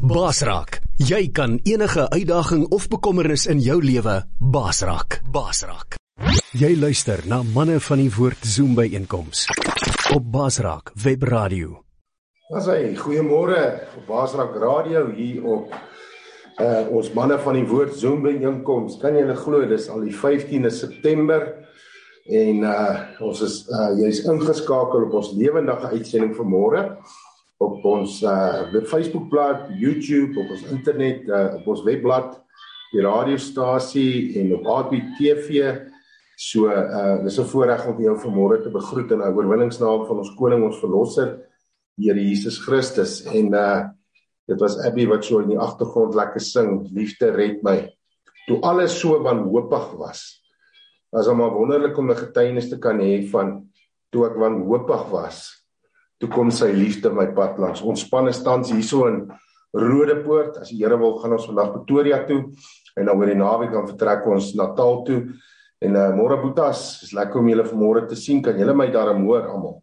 Baasraak. Jy kan enige uitdaging of bekommernis in jou lewe baasraak. Baasraak. Jy luister na Manne van die Woord Zoom byeenkoms op Baasraak Webradio. Goeiemôre op Baasraak Radio hier op ons Manne van die Woord Zoom byeenkoms. Kan jy glo, dis al die 15de September en ons is jy's ingeskakel op ons lewendige uitsending vanmôre op ons Facebookblad, YouTube, op ons internet, op ons webblad, die radiostasie en op ABTV. So dis 'n voorreg om jou vanmôre te begroet in 'n oorwinningsnaam van ons koning, ons verlosser, Here Jesus Christus. En dit was Abby wat so in die agtergrond lekker sing, liefde red my. Toe alles so wanhoopig was. Was maar wonderlik om 'n getuienis te kan hê van toe ek wanhoopig was. Toe kom sy liefde my pad langs. Ons span is tans hierso in Rodepoort. As die Here wil, gaan ons vandag Pretoria toe en dan oor die naweek dan vertrek ons Natal toe. En môre boetas, is lekker om julle vanmôre te sien. Kan julle my daarom hoor almal?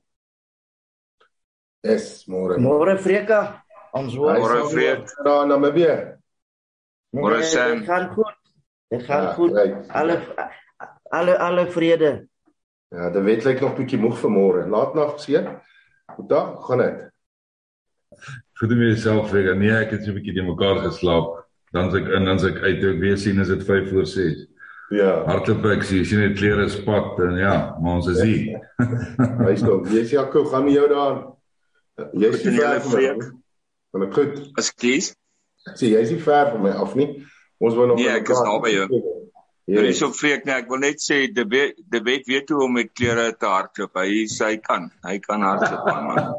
Yes, môre. Môre Freka. Ons hoor. Môre Freek. Na Namibië. Môre Sam. Dit gaan goed. Dit gaan goed. Right. Alle vrede. Ja, die wet lyk nog bietjie moeg vanmôre. Laatnag seker. Goeiedag, gaan dit? Goed om jouself, Freek. Nee, ek het so 'n bietjie te mekaar geslaap. Dan as ek uit ek weer sien is dit 5:06. Ja. Hardloop ek sien net klere spat en ja, maar ons is hier. Wys nou, jy sê Jaco, gaan met jou daaraan. Jy is nie ver van my. Freek. Van ek goed. Ekskuus. Ek sê jy is nie ver van my af nie. Ons wou nog Nee, ek is naby jou. Ja. Dis op Freek, nee, ek wil net sê die weet hoe om met klere te hardloop. Hy kan hardloop man.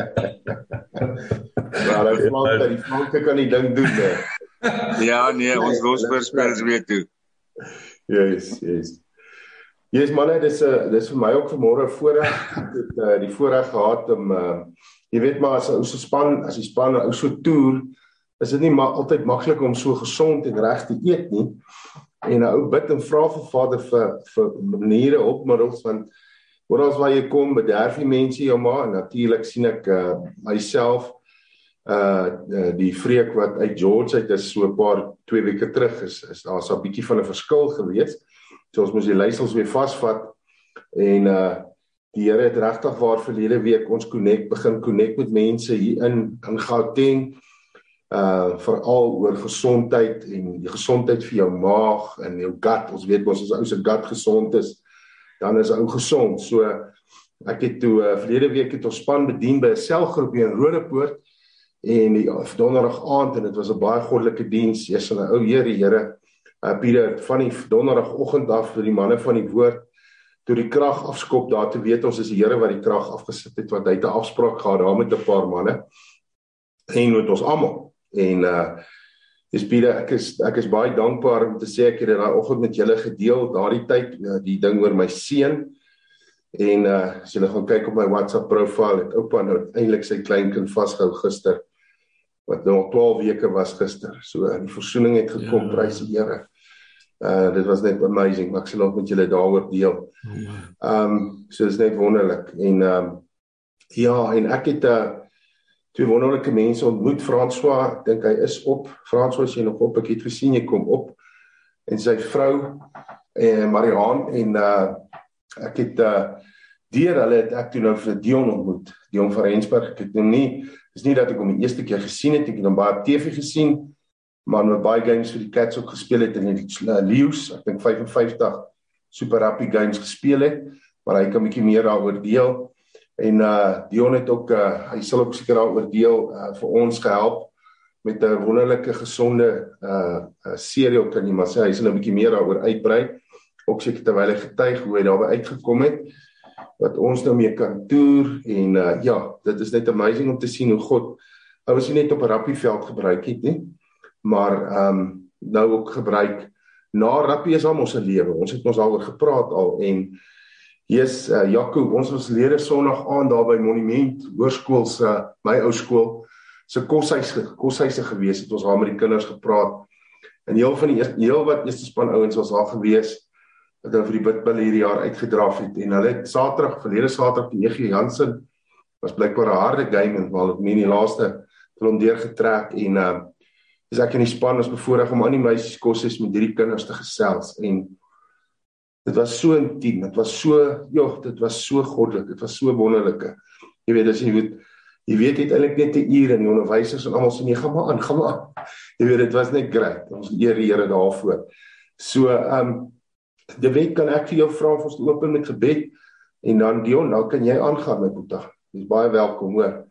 Maar die flanke kan die ding doen, hè. Ja, nee, ons losspelers weet hoe. Yes. Yes manne, dis vir my ook vanmôre 'n voorreg. Ek het die voorreg gehad om jy weet maar as 'n ou se span, as die span 'n ou so toer, is dit nie altyd maklik om so gesond en reg te eet nie. En 'n ou bid en vra vir Vader vir maniere, hulpmiddels, want oral waar jy kom, bederf die mense jou maar. En natuurlik sien ek myself die Freek wat uit George uit is so 2 weke terug is daar's 'n bietjie van 'n verskil gewees. So ons moes die leiersels weer vasvat en die Here het regtig waar verlede week ons begin connect met mense hier in Gauteng, veral oor gesondheid en die gesondheid vir jou maag en jou gut. Ons weet as 'n ou se gut gesond is, dan is 'n ou gesond. So ek het toe verlede week het ons span bedien by 'n selgroep hier in Rodepoort en die donderdag aand en dit was 'n baie goddelike diens. Eers 'n ou Here Pieter van die donderdagoggend af vir die manne van die woord toe die krag afskop daar te weet ons is die Here wat die krag afgesit het, want hy het 'n afspraak gehad daar met 'n paar manne en met ons almal. En dis Pieter, ek is baie dankbaar om te sê ek het dit daai oggend met julle gedeel, daardie tyd die ding oor my seun. En as julle gaan kyk op my WhatsApp profiel, het oupa nou eintlik sy kleinkind vasgehou gister, wat nou 12 weke was gister. So die versoening het gekom, prys die Here. Dit was net amazing, maar ek sal ook met julle daaroor deel. So is net wonderlik. En en ek het 2 wonderlike mense ontmoet. François, ek dink hy is op. François, is jy nog op? Ek het gesien jy kom op. En sy vrou Mariaan en ek het deur hulle het ek toe nou vir Dion ontmoet. Dion van Rensburg. Ek het hom nie, dis nie dat ek hom die eerste keer gesien het, ek het hom baie op TV gesien, maar met baie games vir die Cats ook gespeel het en die Leeu's, ek dink 55 Super Rugby games gespeel het, maar hy kan 'n bietjie meer daaroor deel. En Dion het ook hy sal ook seker daaroor deel vir ons gehelp met 'n wonderlike gesonde serie, kan jy maar sê. Hy sal 'n bietjie meer daaroor uitbrei. Ook seker terwyl hy getuig hoe hy daarby uitgekom het, wat ons nou mee kan toer, en dit is net amazing om te sien hoe God, hy was nie net op 'n rugbyveld gebruik het nie, maar nou ook gebruik, na rugby is al ons lewe, ons het ons daaroor gepraat al, en Jaco, ons was lede Sondag aan daar by Monument, hoërskool my ou skool, se koshuise gewees, het ons daar met die kinders gepraat, en heel wat eerste span ouens was daar gewees, wat hulle vir die bidbulle hierdie jaar uitgedraf het, en hulle het verlede Saterdag die EG Jansen, was blykbaar 'n harde game, en wel nie die laaste hulle hom deurgetrek en is ek in die span was bevoorreg om aan die meisies kosses met 3 kinders te gesels en dit was so intiem, dit was so goddelik, dit was so wonderlike. Jy weet, as jy weet eintlik net 'n uur en die onderwysers en almal sê nee, gaan maar aan. Jy weet, dit was net great. Ons eer die Here daarvoor. So, die week kan ek vir jou vra om ons te open met gebed en dan Dion, nou kan jy aangaan my boetie. Dis baie welkom, hoor.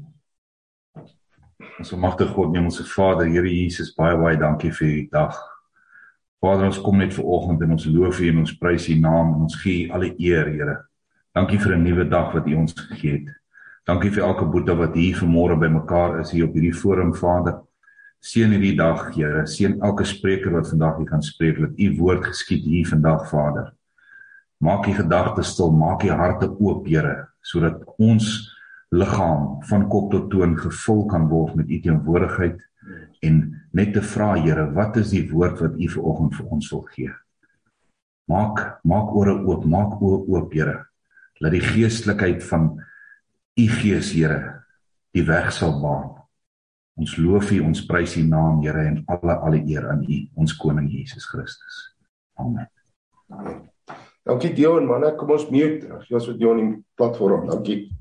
Ons almagtige God, ons Vader, Here Jesus, baie dankie vir hierdie dag. Vader, ons kom net vanoggend en ons loof U en ons prys U naam en ons gee U alle eer, Here. Dankie vir 'n nuwe dag wat U ons gegee het. Dankie vir elke boetie wat hier vanmôre bymekaar is hier op hierdie forum, Vader. Seën hierdie dag, Here. Seën elke spreker wat vandag hier gaan spreek, dat U woord geskied hier vandag, Vader. Maak U gedagtes stil, maak U harte oop, Here, sodat ons liggaam van kop tot toon gevul kan word met U teenwoordigheid en net te vra, Here, wat is die woord wat U vanoggend vir ons wil gee? Maak ore oop, maak oë oop, Here. Laat die geestelikheid van U Gees, Here, die weg sal baan. Ons loof U, ons prys U naam, Here, en alle eer aan U, ons koning Jesus Christus. Amen. Dankie Dion, manne, kom ons mute. Ons wat Dion in platform. Dankie.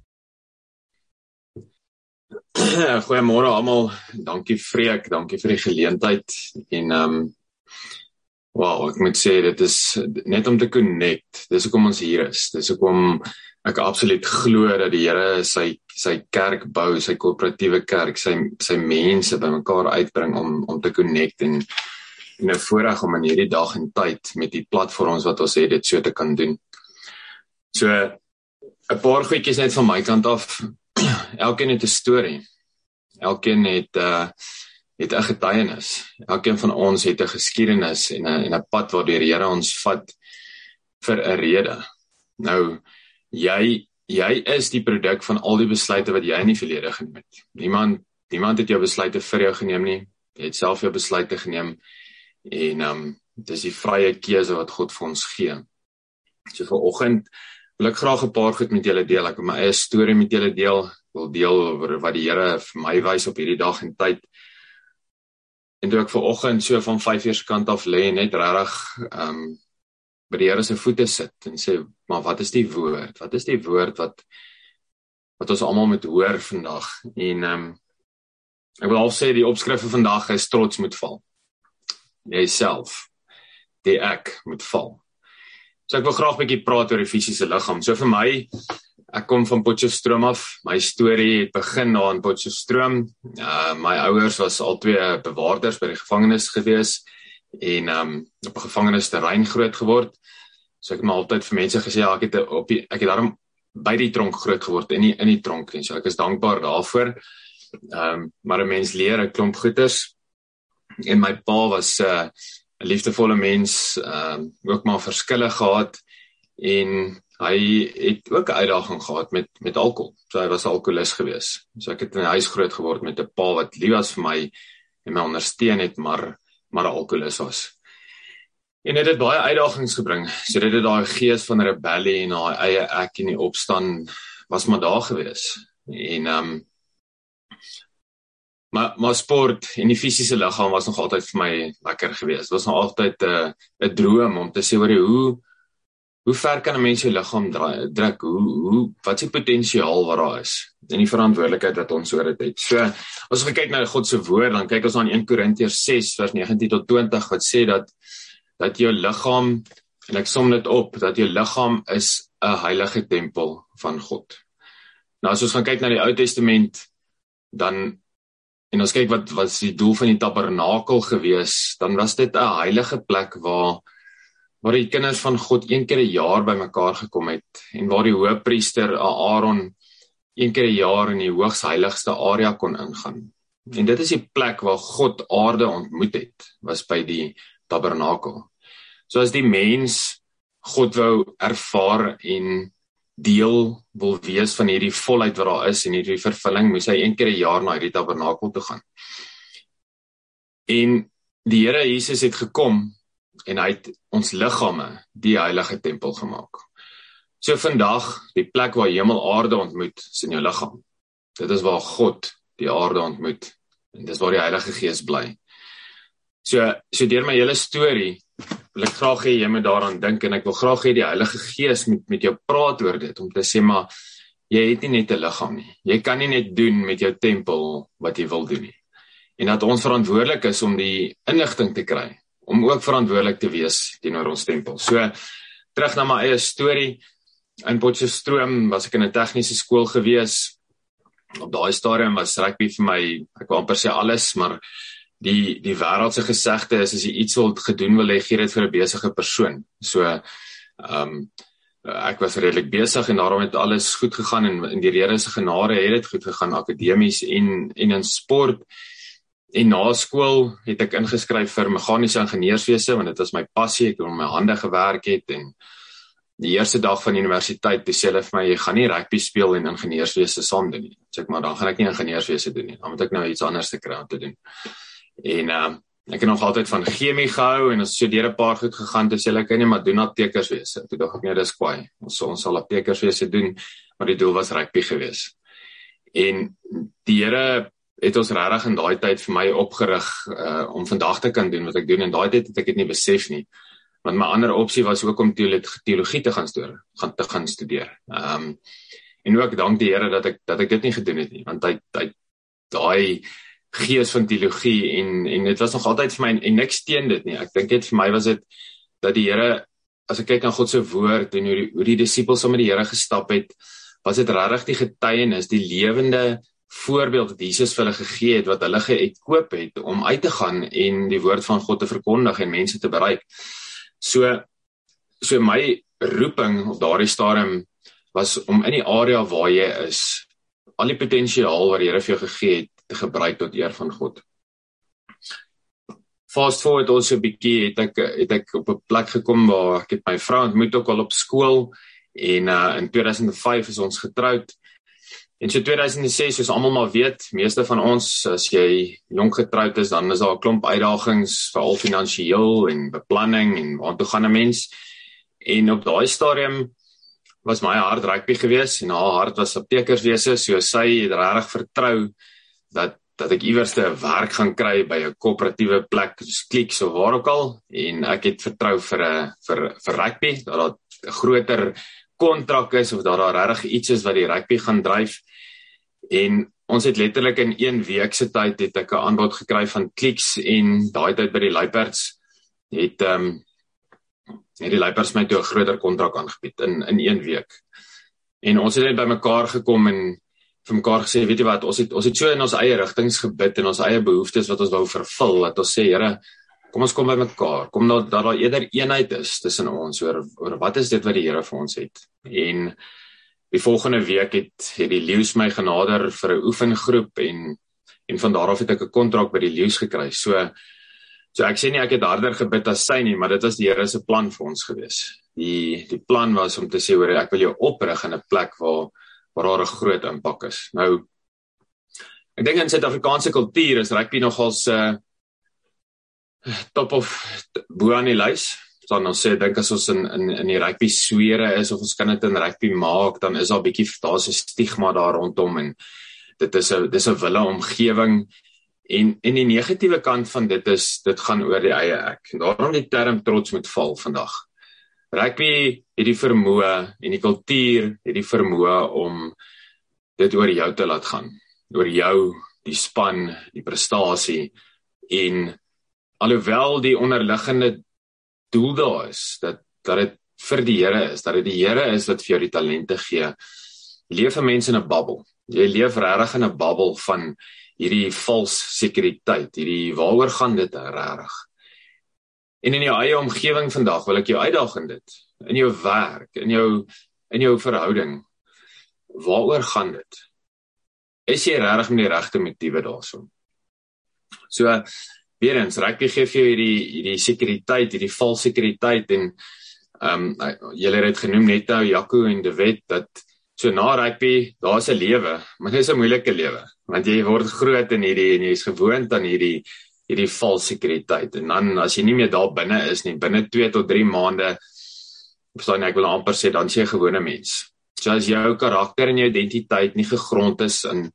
Goeiemôre almal. Dankie Freek, dankie vir die geleentheid en wow, ek moet sê dit is net om te connect. Dis hoekom ons hier is. Dis hoekom ek absoluut glo dat die Here sy kerk bou, sy korporatiewe kerk, sy mense bymekaar uitbring om te connect en 'n voorreg om in hierdie dag en tyd met die platforms wat ons het dit so te kan doen. So 'n paar goedjies net van my kant af. Elkeen het 'n storie. Elkeen het 'n getuienis. Elkeen van ons het 'n geskiedenis en 'n pad waardeur die Here ons vat vir 'n rede. Nou jy is die produk van al die besluite wat jy in die verlede geneem het. Niemand het jou besluite vir jou geneem nie. Jy het self jou besluite geneem en dis die vrye keuse wat God vir ons gee. So vanoggend wil ek graag 'n paar goed met julle deel. Ek wil my eie storie met julle deel. Ek wil deel oor wat die Here vir my wys op hierdie dag en tyd. En toe ek vanoggend so van 5 uur se kant af lê, net regtig by die Here se voete sit en sê, maar wat is die woord? Wat is die woord wat ons almal moet hoor vandag? En ek wil al sê die opskrif vir vandag is trots moet val. Jy self, die ek moet val. So ek wil graag 'n bietjie praat oor die fisiese liggaam. So vir my, ek kom van Potchefstroom af. My storie het begin daar in Potchefstroom. My ouers was albei bewaarders by die gevangenis gewees en op 'n gevangenisterrein groot geword. So ek het maar altyd vir mense gesê ja, ek het daarom by die tronk groot geword in die tronk en so ek is dankbaar daarvoor. Maar 'n mens leer 'n klomp goeters. En my pa was 'n liefdevolle mens, ook maar verskille gehad en hy het ook 'n uitdaging gehad met alkohol. So hy was 'n alkoholist gewees. So ek het in 'n huis groot geword met 'n pa wat lief was vir my en my ondersteun het, maar 'n alkoholist was. En dit het baie uitdagings gebring. So dit het daai gees van rebellie en daai eie ek en die opstaan was maar daar gewees. En Maar sport en die fisiese liggaam was nog altyd vir my lekker geweest. Dit was nog altyd 'n droom om te sê hoe ver kan 'n mens jou liggaam druk? Wat is die potensiaal wat daar is? En die verantwoordelikheid wat ons oor dit het. So as ons kyk na God se woord, dan kyk ons aan 1 Korintiërs 6 vers 19 tot 20 wat sê dat jou liggaam, en ek som dit op, dat jou liggaam is 'n heilige tempel van God. Nou as ons gaan kyk na die Ou Testament, en ons kyk wat was die doel van die tabernakel gewees, dan was dit 'n heilige plek waar die kinders van God 1 keer 'n jaar bymekaar gekom het en waar die hoofpriester Aaron 1 keer 'n jaar in die hoogs heiligste area kon ingaan. En dit is die plek waar God aarde ontmoet het, was by die tabernakel. So as die mens God wou ervaar en deel wil wees van hierdie volheid wat daar is en hierdie vervulling, moes hy 1 keer 'n jaar na hierdie tabernakel toe gaan. En die Here Jesus het gekom en hy het ons liggame die heilige tempel gemaak. So vandag, die plek waar hemel aarde ontmoet, is in jou liggaam. Dit is waar God die aarde ontmoet. En dis waar die Heilige Gees bly. So deur my hele storie wil ek graag hê jy moet daaraan dink en ek wil graag hê die Heilige Gees met jou praat oor dit om te sê maar jy het nie net 'n liggaam nie. Jy kan nie net doen met jou tempel wat jy wil doen nie. En dat ons verantwoordelik is om die inligting te kry, om ook verantwoordelik te wees teenoor ons tempel. So terug na my eie storie. In Potchefstroom was ek in 'n tegniese skool gewees. Op daai stadium was rugby vir my, ek wil amper sê alles, maar die wêreldse gesegde is as jy iets wil gedoen wil hê, gee dit vir 'n besige persoon. So ek was redelik besig en daarom het alles goed gegaan en in die Here se genade het dit goed gegaan akademies en in sport. En na skool het ek ingeskryf vir meganiese ingenieurswese want dit was my passie, ek het met my hande gewerk het en die eerste dag van universiteit toe sê hulle vir my jy gaan nie rugby speel en ingenieurswese saam doen nie. Sê ek maar dan gaan ek nie ingenieurswese doen nie. Dan moet ek nou iets anders te kry om te doen. En ek het nog altyd van chemie gehou en ons het deur 'n paar goed gegaan toe sê hulle kan nie maar doen aptekerswese. Toe dink ek nee, dis kwaai. Ons sal aptekerswese doen, maar die doel was rugby gewees. En die Here het ons regtig in daai tyd vir my opgerig om vandag te kan doen wat ek doen en daai tyd het ek dit nie besef nie. Want my ander opsie was ook om teologie te gaan studeer. En ook dank die Here dat ek dit nie gedoen het nie, want hy daai gees van teologie en dit was nog altyd vir my en niks teen dit nie. Ek dink dit vir my was dit dat die Here, as ek kyk na God se woord en hoe die disippels saam met die Here gestap het, was dit regtig die getuienis, die lewende voorbeeld wat Jesus vir hulle gegee het, wat hulle geëkoop het om uit te gaan en die woord van God te verkondig en mense te bereik. So my roeping op daardie stadium was om in die area waar jy is, al die potensiaal wat die Here vir jou gegee het, te gebruik tot eer van God. Fast forward ons 'n bietjie, het ek op 'n plek gekom waar ek het my vrou ontmoet ook al op skool en in 2005 is ons getroud. En so 2006, soos almal maar weet, meeste van ons, as jy jong getroud is, dan is daar 'n klomp uitdagings, veral finansiëel en beplanning en waartoe gaan 'n mens. En op daai stadium was my hart rugby gewees en haar hart was aptekerswese, so sy het regtig vertrou dat ek iewers 'n werk gaan kry by 'n koöperatiewe plek, soos Clicks of waar ook al, en ek het vertrou vir rugby, dat daar 'n groter kontrak is of dat daar regtig iets is wat die rugby gaan dryf. En ons het letterlik in 1 week se tyd het ek 'n aanbod gekry van Clicks en daai tyd by die Luiperds het die Luiperds my toe 'n groter kontrak aangebied in 1 week. En ons het net by mekaar gekom en vir mekaar gesê, weet jy wat, ons het so in ons eie rigtings gebid en ons eie behoeftes wat ons wou vervul, dat ons sê, Here, kom ons kom by mekaar, kom dat daar eerder eenheid is tussen ons, oor wat is dit wat die Here vir ons het. En die volgende week het die Leeu's my genader vir 'n oefengroep en van daar af het ek 'n kontrak by die Leeu's gekry. So ek sê nie ek het harder gebid as sy nie, maar dit was die Here se plan vir ons gewees. Die plan was om te sê, hoor, ek wil jou oprig in 'n plek waar daar 'n groot impak is. Nou, ek dink in Suid-Afrikaanse kultuur is rugby nogals top of bo aan die lys. Dan ons sê, dink as ons in die rugby swere is, of ons kan dit in rugby maak, dan is daar 'n stigma daar rondom, en dis 'n wille omgewing, en die negatiewe kant van dit is, dit gaan oor die eie ek, en daarom die term trots moet val vandag. Rugby het die vermoë, en die kultuur het die vermoë om dit oor jou te laat gaan, oor jou, die span, die prestasie, en alhoewel die onderliggende doel daar is, dat dit vir die Here is, dat dit die Here is wat vir jou die talente gee, leef 'n mens in 'n bubbel. Jy leef regtig in 'n bubbel van hierdie vals sekuriteit, hierdie waaroor gaan dit regtig. En in jou eie omgewing vandag wil ek jou uitdaag in dit, in jou werk, in jou verhouding. Waaroor gaan dit? Is jy regtig met die regte motiewe daarso? So, weer eens, rugby gee vir jou hierdie sekuriteit, hierdie vals sekuriteit, en julle het dit genoem net nou, Jaco en De Wet, dat so na rugby, daar is 'n lewe, maar dit is 'n moeilike lewe, want jy word groot en jy is gewoond aan hierdie vals sekuriteit, en dan as jy nie meer daar binne is nie, binne 2 tot 3 maande, verstaan ek wil amper sê, dan is jy 'n gewone mens. So as jou karakter en jou identiteit nie gegrond is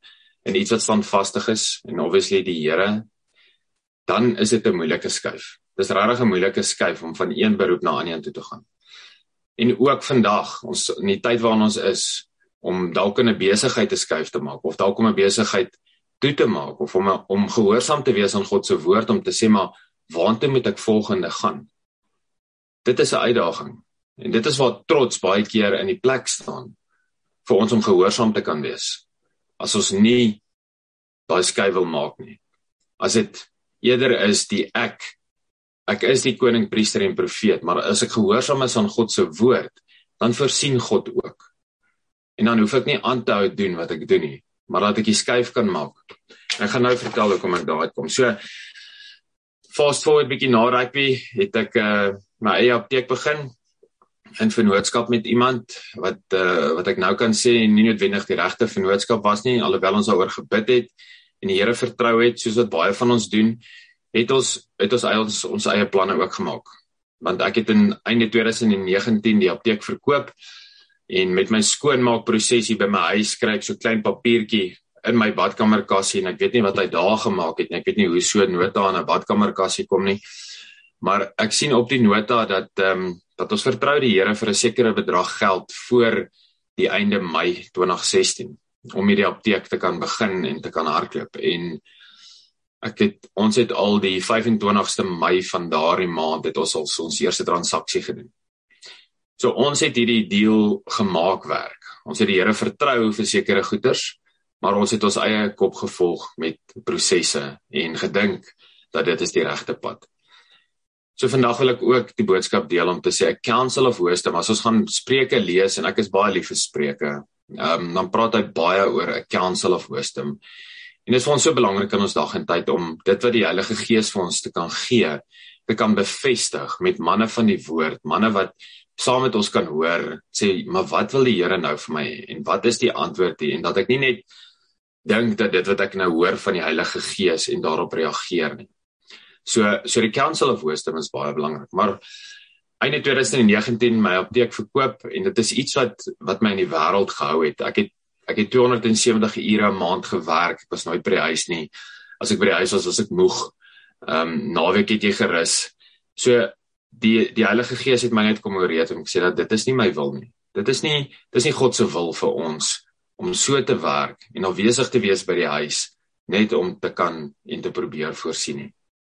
en iets wat standvastig is, en obviously die Here, dan is dit 'n moeilike skuif. Dis regtig 'n moeilike skuif om van een beroep na 'n ander toe te gaan. En ook vandag, ons in die tyd waarin ons is, om dalk in 'n besigheid te skuif te maak, of dalk om 'n besigheid toe te maak, of om gehoorsaam te wees aan God se woord, om te sê, maar waartoe moet ek volgende gaan? Dit is 'n uitdaging. En dit is waar trots baie keer in die plek staan, vir ons om gehoorsaam te kan wees. As ons nie daai skuif wil maak nie. As dit eerder is die ek is die koning, priester en profeet, maar as ek gehoorsaam is aan God se woord, dan voorsien God ook. En dan hoef ek nie aan te hou doen wat ek doen nie, maar dat ek die skuif kan maak. Ek gaan nou vertel hoekom ek daar uitkom. So, fast forward bietjie na rugby, het ek my eie apteek begin, in vennootskap met iemand, wat ek nou kan sê, nie noodwendig die regte vennootskap was nie, alhoewel ons daaroor gebid het, en die Here vertrou het, soos wat baie van ons doen, het ons eie planne ook gemaak. Want ek het in einde 2019 die apteek verkoop, en met my skoonmaakproses hier by my huis kry ek so klein papiertjie in my badkamerkassie, en ek weet nie wat hy daar gemaak het nie, ek weet nie hoe so 'n nota aan 'n badkamerkassie kom nie, maar ek sien op die nota dat ons vertrou die Here vir 'n sekere bedrag geld voor die einde Mei 2016, om hierdie apteek te kan begin en te kan hardloop, en ons het al die 25ste Mei van daardie maand, het ons al ons eerste transaksie gedoen. So ons het hierdie deal gemaak werk. Ons het die Here vertrou vir sekere goeders, maar ons het ons eie kop gevolg met prosesse en gedink dat dit is die regte pad. So vandag wil ek ook die boodskap deel om te sê, 'n counsel of wisdom, as ons gaan Spreuke lees, en ek is baie lief vir Spreuke, dan praat hy baie oor 'n counsel of wisdom. En dit is vir ons so belangrik in ons dag en tyd, om dit wat die Heilige Gees vir ons te kan gee, te kan bevestig met manne van die woord, manne wat saam met ons kan hoor, sê, maar wat wil die Here nou vir my hê, en wat is die antwoord hier, en dat ek nie net dink dat dit wat ek nou hoor van die Heilige Gees en daarop reageer nie. So die Council of Wisdom is baie belangrik, maar einde 2019 my apteek verkoop, en dit is iets wat my in die wêreld gehou het. Ek het 270 ure 'n maand gewerk, ek was nooit by die huis nie. As ek by die huis was ek moeg. Naweek het jy gerus. So die Heilige Gees het my net kom oreed om gesê dat dit is nie my wil nie. Dit is nie God se wil vir ons om so te werk en afwesig te wees by die huis, net om te kan en te probeer voorsien nie.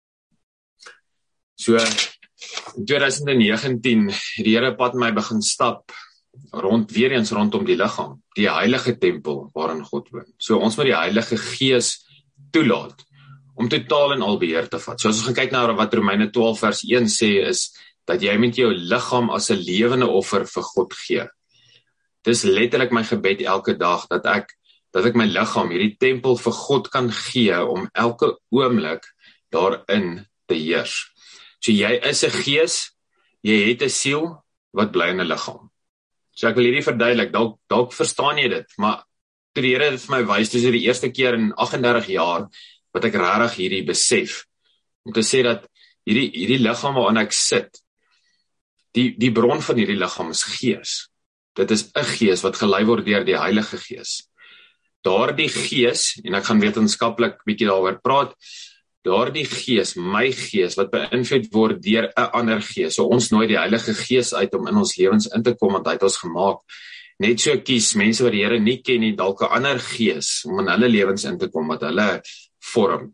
So in 2019 het die Here pad my begin stap weer eens rondom die liggaam, die heilige tempel waarin God woon. So ons moet die Heilige Gees toelaat om totaal en al beheer te vat. So as ons gaan kyk na wat Romeine 12 vers 1 sê, is dat jy met jou liggaam as 'n lewende offer vir God gee. Dis letterlik my gebed elke dag, dat ek my liggaam, hierdie tempel vir God kan gee, om elke oomblik daarin te heers. So jy is 'n gees, jy het 'n siel wat bly in 'n liggaam. So ek wil hierdie verduidelik, dalk verstaan jy dit, maar toe die Here dit vir my wys, dis die eerste keer in 38 jaar, wat ek regtig hierdie besef, om te sê dat hierdie liggaam waarin ek sit, die bron van hierdie liggaam is gees. Dit is 'n gees wat gelei word deur die Heilige Gees. Daardie gees, en ek gaan wetenskaplik bietjie daaroor praat, daardie gees, my gees, wat beïnvloed word deur 'n ander gees. So ons nooi die Heilige Gees uit om in ons lewens in te kom, want hy het ons gemaak. Net so kies mense wat die Here nie ken nie, dalk 'n ander gees om in hulle lewens in te kom, wat hulle vorm.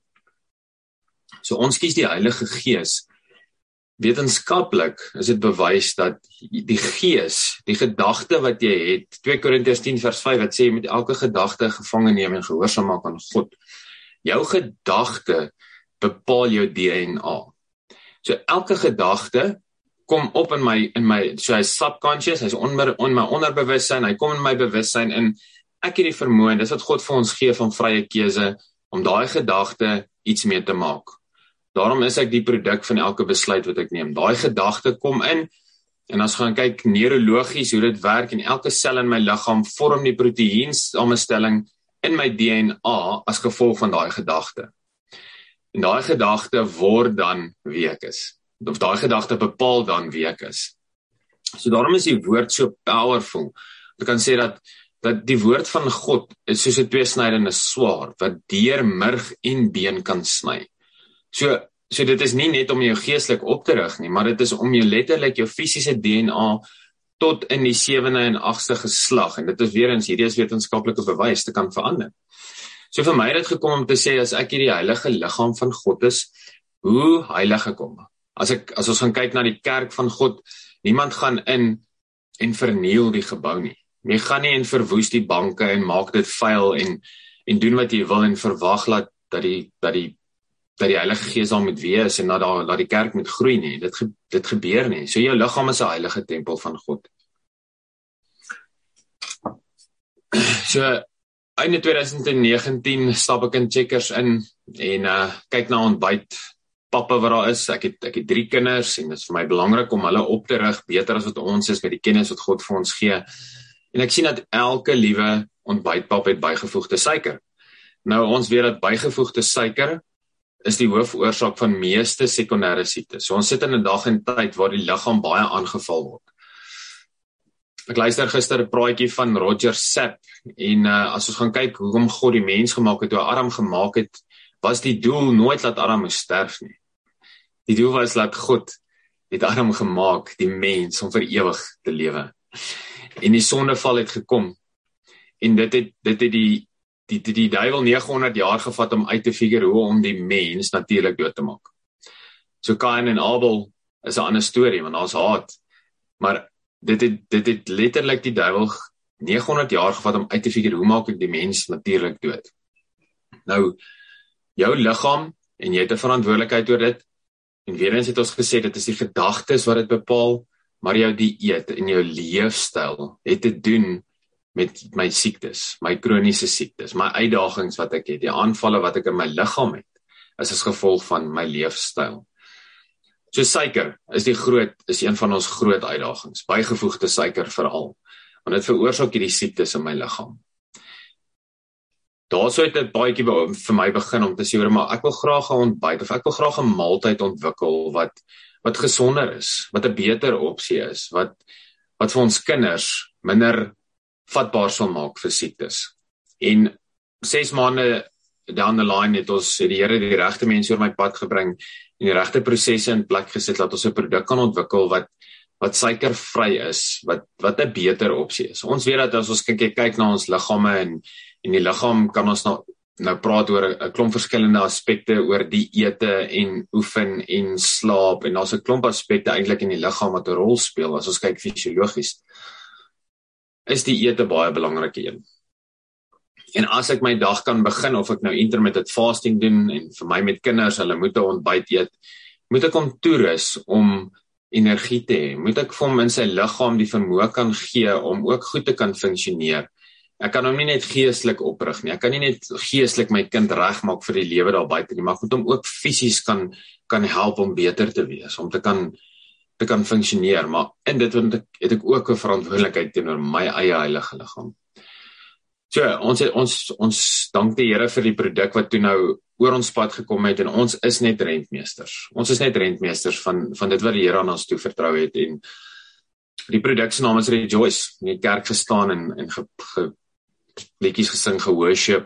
So ons kies die Heilige Gees. Wetenskaplik is dit bewys dat die gees, die gedagte wat jy het, 2 Korintiërs 10 vers 5, wat sê jy moet elke gedagte gevange neem en gehoorsaam maak aan God. Jou gedagte bepaal jou DNA. So elke gedagte kom op in my so hy's subconscious, hy's in my onderbewussyn, hy kom in my bewussyn, en ek het die vermoë, dis wat God vir ons gee van vrye keuse, om daai gedagte iets mee te maak. Daarom is ek die produk van elke besluit wat ek neem. Daai gedagte kom in, en as gaan kyk neurologies hoe dit werk, en elke sel in my liggaam vorm die proteïensamestelling in my DNA as gevolg van daai gedagte. En daai gedagte word dan wie ek is. Of daai gedagte bepaal dan wie ek is. So daarom is die woord so powerful. Ek kan sê dat dat die woord van God is soos 'n tweesnydende swaard wat deur murg en been kan sny. So dit is nie net om jou geestelik op te rig nie, maar dit is om jou letterlik jou fisiese DNA tot in die 7de en 8ste geslag, en dit is weer eens, hierdie is wetenskaplike bewys, te kan verander. So vir my het dit gekom om te sê, as ek hierdie heilige liggaam van God is, hoe heilig ek hom? As ons gaan kyk na die kerk van God, niemand gaan in en verniel die gebou nie. Jy gaan nie en verwoes die banke en maak dit vuil en doen wat jy wil en verwag dat die Heilige Gees daar moet wees en dat die kerk moet groei nie. Dit gebeur nie. So jou liggaam is 'n heilige tempel van God. So einde 2019 stap ek in Checkers in en kyk na ontbyt pappe wat daar is. Ek het 3 kinders en dit is vir my belangrik om hulle op te rig beter as wat ons is met die kennis wat God vir ons gee. En ek sien dat elke liewe ontbytpap het bygevoegde suiker. Nou ons weet dat bygevoegde suiker is die hoofoorsaak van meeste sekondêre siektes. So ons sit in 'n dag en tyd waar die liggaam baie aangeval word. Ek luister gister 'n praatjie van Roger Sapp en as ons gaan kyk hoekom God die mens gemaak het, toe Adam gemaak het, was die doel nooit dat Adam moes sterf nie. Die doel was dat God het Adam gemaak, die mens, om vir ewig te lewe. En die sondeval het gekom. En dit het die duiwel 900 jaar gevat om uit te figure hoe om die mens natuurlik dood te maak. So Kain en Abel is 'n ander storie, want daar's haat. Maar dit het letterlik die duiwel 900 jaar gevat om uit te figure hoe maak ek die mens natuurlik dood. Nou, jou liggaam, en jy het 'n verantwoordelikheid oor dit, en weer eens het ons gesê, dit is die gedagtes wat dit bepaal, maar jou dieet en jou leefstyl het te doen met my siektes, my kroniese siektes, my uitdagings wat ek het, die aanvalle wat ek in my liggaam het, is as gevolg van my leefstyl. So suiker is een van ons groot uitdagings, bygevoegde suiker veral, want dit veroorsaak hierdie siektes in my liggaam. Daarso het dit baie keer vir my begin om te sê, maar ek wil graag 'n ontbyt, of ek wil graag 'n maaltyd ontwikkel wat gesonder is, wat 'n beter opsie is, wat vir ons kinders minder vatbaar sal maak vir siektes. En 6 maande down the line het die Here die regte mense oor my pad gebring en die regte prosesse in plek gesit dat ons 'n produk kan ontwikkel wat suikervry is, wat 'n beter opsie is. Ons weet dat as ons kyk na ons liggame en die liggaam kan ons nou praat oor 'n klomp verskillende aspekte oor dieete en oefen en slaap, en daar's 'n klomp aspekte eintlik in die liggaam wat 'n rol speel as ons kyk fisiologies. Is die ete baie belangrike een. En as ek my dag kan begin, of ek nou intermittent fasting doen, en vir my met kinders, hulle moet 'n ontbyt eet, moet ek hom toerus om energie te hê, moet ek vir hom in sy liggaam die vermoë kan gee om ook goed te kan funksioneer. Ek kan hom nie net geestelik oprig nie, ek kan nie net geestelik my kind regmaak vir die lewe daar buite nie, maar ek moet hom ook fisies kan help om beter te wees, om te kan funksioneer, maar in dit het ek ook 'n verantwoordelikheid teenoor my eie heilige liggaam. So, ons dank die Here vir die produk wat toe nou oor ons pad gekom het, en ons is net rentmeesters. Ons is net rentmeesters van dit wat die Here aan ons toe vertrou het, en die produk se naam is Rejoice. In die kerk gestaan en liedjies gesing, geworship,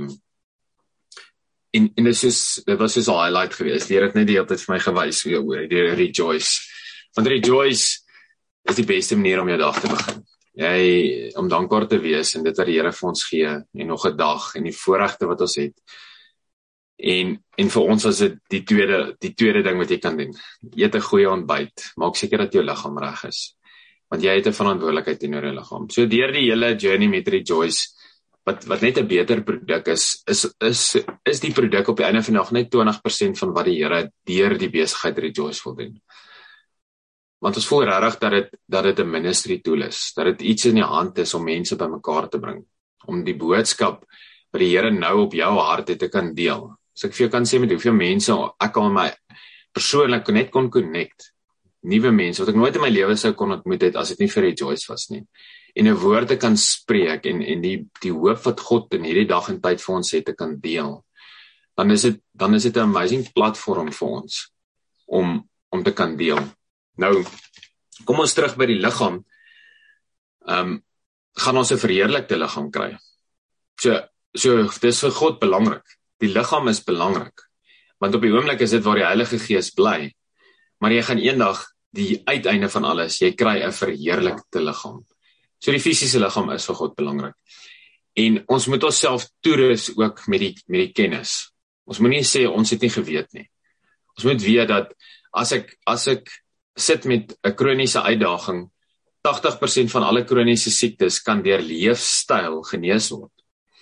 en dit was soos 'n highlight geweest. Die Here het net die hele tyd vir my gewys oor die Rejoice. Want Rejoice is die beste manier om jou dag te begin. Om dankbaar te wees en dit wat die Here vir ons gee, en nog 'n dag, en die voorregte wat ons het. En vir ons was dit die tweede ding wat jy kan doen. Eet 'n goeie ontbyt, maak seker dat jou liggaam reg is. Want jy het 'n verantwoordelikheid teenoor jou liggaam. So deur die hele journey met Rejoice, wat net 'n beter produk is die produk op die einde van die dag net 20% van wat die Here deur die besigheid Rejoice wil doen. Want ons voel regtig dat dit 'n ministry tool is, dat dit iets in die hand is om mense bymekaar te bring, om die boodskap wat die Here nou op jou hart het te kan deel. So ek vir jou kan sê met hoeveel mense ek al my persoonlik net kon connect, nuwe mense wat ek nooit in my lewe sou kon ontmoet het as dit nie vir Rejoice was nie. En 'n woord te kan spreek en die hoop wat God in hierdie dag en tyd vir ons het te kan deel. Dan is dit 'n amazing platform vir ons om te kan deel. Nou, kom ons terug by die liggaam. gaan ons 'n verheerlikte liggaam kry. So dis vir God belangrik. Die liggaam is belangrik. Want op die oomblik is dit waar die Heilige Gees bly. Maar jy gaan eendag die uiteinde van alles, jy kry 'n verheerlikte liggaam. So die fisiese liggaam is vir God belangrik. En ons moet onsself toerus ook met die kennis. Ons moet nie sê ons het nie geweet nie. Ons moet weet dat as ek sit met 'n kroniese uitdaging, 80% van alle kroniese siektes kan deur leefstyl genees word.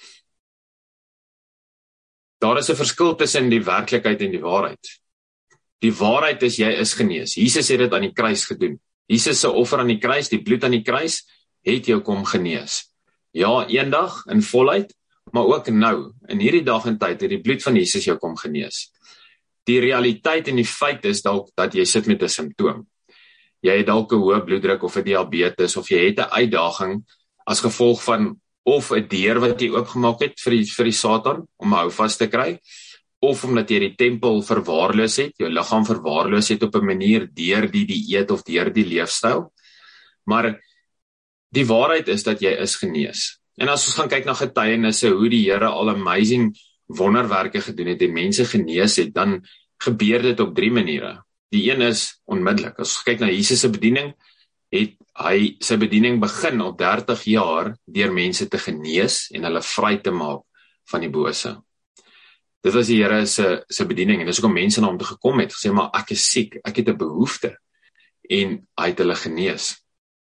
Daar is 'n verskil tussen die werklikheid en die waarheid. Die waarheid is jy is genees. Jesus het dit aan die kruis gedoen. Jesus se offer aan die kruis, die bloed aan die kruis, het jou kom genees. Ja, eendag in volheid, maar ook nou, in hierdie dag en tyd, het die bloed van Jesus jou kom genees. Die realiteit en die feit is dalk dat jy sit met 'n simptoom. Jy het dalk 'n hoë bloeddruk of 'n diabetes, of jy het 'n uitdaging as gevolg van of 'n deur wat jy oopgemaak het vir die Satan om 'n houvas te kry, of omdat jy die tempel verwaarloos het, jou liggaam verwaarloos het op 'n manier deur die dieet of deur die leefstyl. Maar die waarheid is dat jy is genees. En as ons gaan kyk na getuienisse hoe die Here al amazing wonderwerke gedoen het en mense genees het, dan gebeur dit op 3 maniere. Die een is onmiddellik. As ons kyk na Jesus se bediening, het hy sy bediening begin op 30 jaar deur mense te genees en hulle vry te maak van die bose. Dit was die Here se bediening, en dis hoekom mense na hom toe gekom het, gesê, maar ek is siek, ek het 'n behoefte, en hy het hulle genees.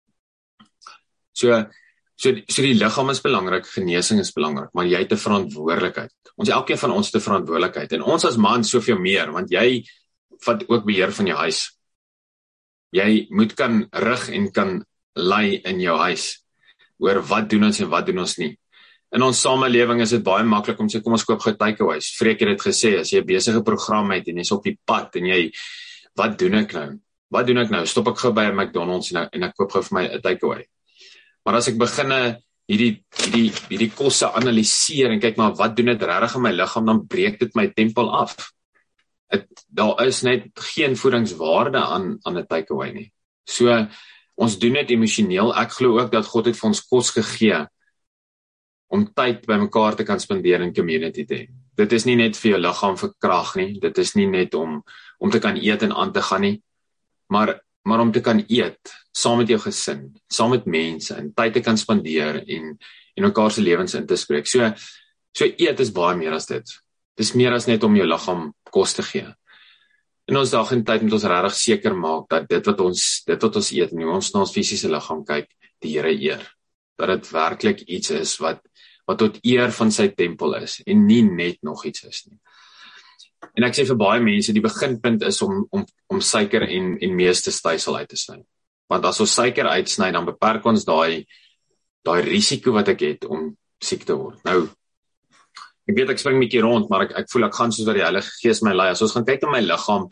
So die liggaam is belangrik, genesing is belangrik, maar jy het 'n verantwoordelikheid. Elkeen van ons het 'n verantwoordelikheid, en ons as man soveel meer, want jy vat ook beheer van jou huis. Jy moet kan rig en kan lei in jou huis, oor wat doen ons en wat doen ons nie. In ons samelewing is dit baie maklik om sê, kom ons koop gou takeaways. Freek het dit gesê, as jy 'n besige program het, en jy's op die pad, en jy, wat doen ek nou? Wat doen ek nou? Stop ek gou by 'n McDonald's, en ek koop gou vir my 'n takeaway. Maar as ek begin hierdie kosse analiseer, en kyk maar, wat doen dit regtig in my liggaam, dan breek dit my tempel af. Daar is net geen voedingswaarde aan 'n takeaway nie. So, ons doen dit emosioneel. Ek glo ook dat God het vir ons kos gegee om tyd by mekaar te kan spandeer in community te hê. Dit is nie net vir jou liggaam vir krag nie, dit is nie net om te kan eet en aan te gaan nie, maar om te kan eet, saam met jou gesin, saam met mense, en tyd te kan spandeer, en mekaar se lewens in te spreek. So eet is baie meer as dit. Dis meer as net om jou liggaam kos te gee. In ons dag en tyd moet ons regtig seker maak dat dit wat ons eet, en hoe ons na ons fisiese liggaam kyk, die Here eer. Dat dit werklik iets is wat tot eer van sy tempel is, en nie net nog iets is nie. En ek sê vir baie mense, die beginpunt is om suiker en meeste stysel uit te sny. Want as ons suiker uitsny, dan beperk ons daai risiko wat ek het om siek te word. Nou, ek weet ek spring 'n bietjie rond, maar ek voel ek gaan soos wat die Heilige Gees my lei. As ons gaan kyk na my liggaam,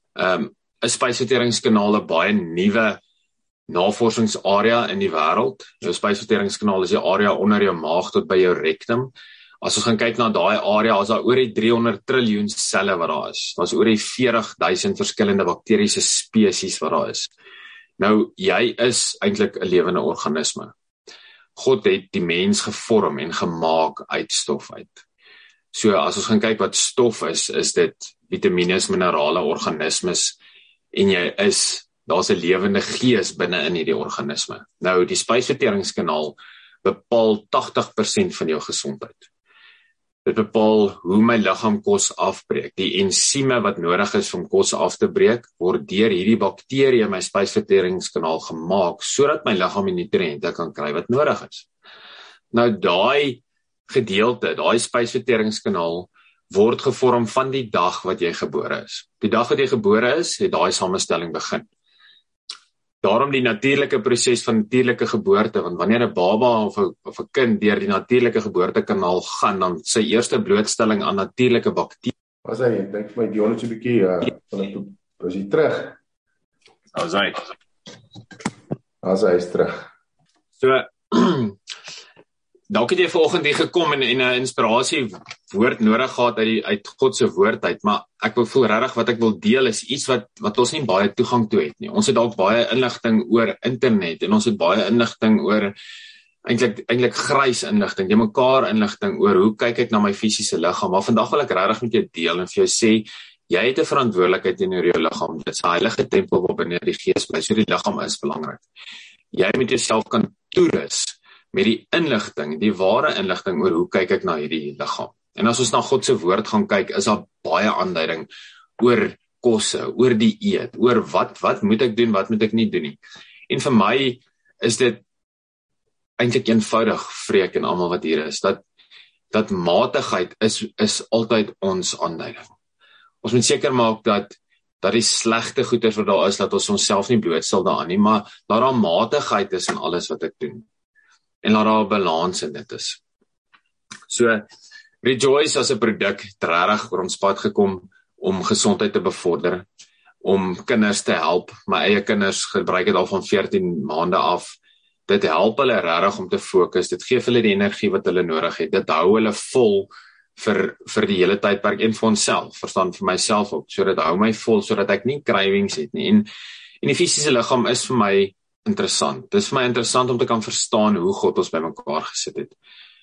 is spysverteringskanaal 'n baie nuwe navorsingsarea in die wêreld. Jou spysverteringskanaal is die area onder jou maag tot by jou rectum. As ons gaan kyk na daai area, is daar oor die 300 triljoen selle wat daar is. Daar's oor die 40,000 verskillende bakteriese spesies wat daar is. Nou, jy is eintlik 'n lewende organisme. God het die mens gevorm en gemaak uit stof uit. So as ons gaan kyk wat stof is dit vitamiene, minerale, organismes, en daar's 'n lewende gees binne in hierdie organisme. Nou, die spysverteringskanaal bepaal 80% van jou gesondheid. Dit bepaal hoe my liggaam kos afbreek. Die ensieme wat nodig is om kos af te breek, word deur hierdie bakterieë in my spysverteringskanaal gemaak, sodat my liggaam die nutriënte kan kry wat nodig is. Nou, daai gedeelte, daai spysverteringskanaal, word gevorm van die dag wat jy gebore is. Die dag wat jy gebore is, het daai samestelling begin. Daarom die natuurlike proses van natuurlike geboorte, want wanneer 'n baba of 'n kind deur die natuurlike geboortekanaal gaan, dan sy eerste blootstelling aan natuurlike bakterieë. As hy dink my Dion het so 'n bietjie is hy terug. As hy is terug. So dalk het jy vanoggend hier gekom en 'n inspirasie woord nodig gehad uit God se woord uit, maar ek voel regtig wat ek wil deel is iets wat ons nie baie toegang toe het nie. Ons het dalk baie inligting oor internet, en ons het baie inligting oor eintlik grys inligting, jy mekaar inligting oor hoe kyk ek na my fisiese liggaam, maar vandag wil ek regtig met jou deel en vir jou sê, jy het 'n verantwoordelikheid teenoor jou liggaam, dit is 'n heilige tempel waarbinne die gees bly, so die liggaam is belangrik. Jy moet jouself kan toerus met die inligting, die ware inligting oor hoe kyk ek na hierdie liggaam. En as ons na God se woord gaan kyk, is daar baie aanduiding oor kosse, oor die eet, oor wat moet ek doen, wat moet ek nie doen nie. En vir my is dit eintlik eenvoudig, Freek en almal wat hier is, dat matigheid is altyd ons aanduiding. Ons moet seker maak dat die slegte goeders wat daar is, dat ons onsself nie blootstel daaraan nie, maar dat daar matigheid is in alles wat ek doen. En dat daar 'n balans in dit is. So, Rejoice as 'n produk het regtig oor ons pad gekom om gesondheid te bevorder, om kinders te help. My eie kinders gebruik dit al van 14 maande af. Dit help hulle regtig om te fokus. Dit gee hulle die energie wat hulle nodig het. Dit hou hulle vol vir die hele tydperk en vir onsself, verstaan, vir myself ook. So dit hou my vol sodat ek nie cravings het nie. En die fisiese liggaam is vir my interessant. Dit is vir my interessant om te kan verstaan hoe God ons bymekaar gesit het.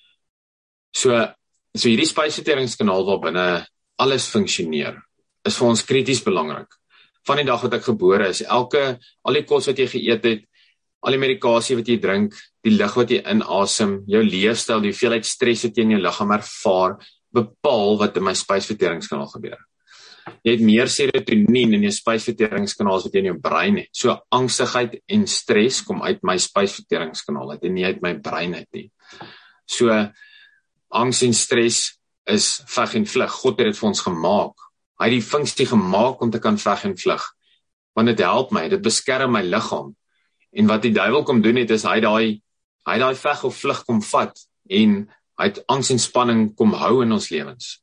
So hierdie spysverteringskanaal waarbinne alles funksioneer, is vir ons krities belangrik. Van die dag wat ek gebore is, al die kos wat jy geëet het, al die medikasie wat jy drink, die lug wat jy inasem, jou leefstyl, die hoeveelheid stres wat jy in jou liggaam ervaar, bepaal wat in my spysverteringskanaal gebeur. Jy het meer serotonien in jou spysverteringskanaal as wat jy in jou brein het. So angstigheid en stres kom uit my spysverteringskanaal uit en nie uit my brein uit nie. So angs en stres is veg en vlug. God het dit vir ons gemaak. Hy het die funksie gemaak om te kan veg en vlug. Want dit help my, dit beskerm my liggaam. En wat die duiwel kom doen het, is hy daai veg of vlug kom vat en hy het angs en spanning kom hou in ons lewens.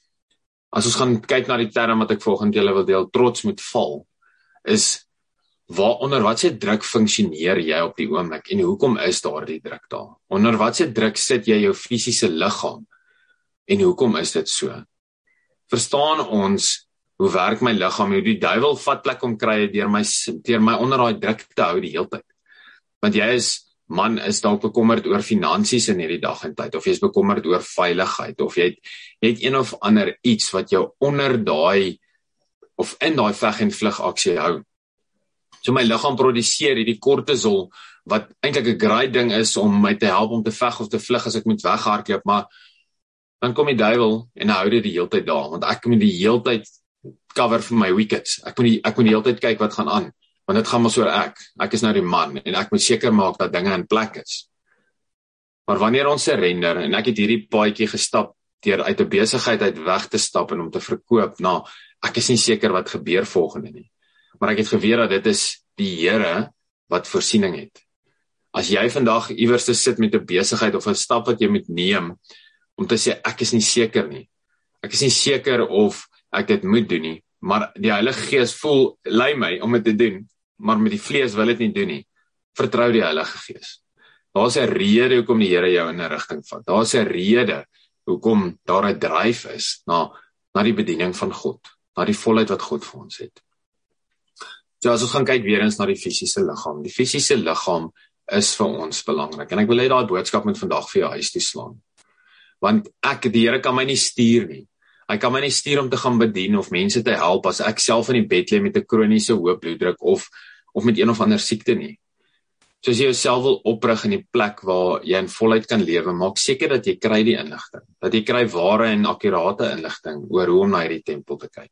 As ons gaan kyk na die term wat ek volgende julle wil deel, trots moet val, is onder wat se druk funksioneer jy op die oomblik en hoekom is daar die druk daar? Onder wat se druk sit jy jou fisiese liggaam en hoekom is dit so? Verstaan ons hoe werk my liggaam, hoe die duiwel vat plek om kry deur my onder daai druk te hou die hele tyd. Want jy is dalk bekommerd oor finansies in hierdie dag en tyd, of jy is bekommerd oor veiligheid, of jy het een of ander iets wat jou onder daai, of in daai veg en vlug aksie hou. So my liggaam produseer hierdie kortisol, wat eintlik 'n great ding is om my te help om te veg of te vlug as ek moet weghardloop, maar dan kom die duiwel en hou dit die hele tyd daar, want ek moet die hele tyd cover vir my wickets. Ek moet die hele tyd kyk wat gaan aan, want dit gaan maar oor ek is nou die man, en ek moet seker maak dat dinge in plek is. Maar wanneer ons surrender, en ek het hierdie paadjie gestap, deur uit 'n besigheid uit weg te stap en om te verkoop, ek is nie seker wat gebeur volgende nie. Maar ek het geweet dat dit is die Here wat voorsiening het. As jy vandag iewers te sit met 'n besigheid of 'n stap wat jy moet neem, om te sê, ek is nie seker nie. Ek is nie seker of ek dit moet doen nie, maar die Heilige Gees lei my om dit te doen, maar met die vlees wil dit nie doen nie. Vertrou die Heilige Gees. Daar's 'n rede hoekom die Here jou in 'n rigting vat. Daar's 'n rede hoekom daar 'n dryf is na die bediening van God, na die volheid wat God vir ons het. So as ons gaan kyk weer eens na die fisiese liggaam. Die fisiese liggaam is vir ons belangrik. En ek wil hê daai boodskap moet vandag vir jou huis toe slaan. Want die Here kan my nie stuur nie. Hy kan my nie stuur om te gaan bedien of mense te help as ek self in die bed lê met 'n kroniese hoë bloeddruk of met een of ander siekte nie. So as jy jouself wil oprig in die plek waar jy in volheid kan lewe, maak seker dat jy kry die inligting, dat jy kry ware en akkurate inligting oor hoe om na hierdie tempel te kyk.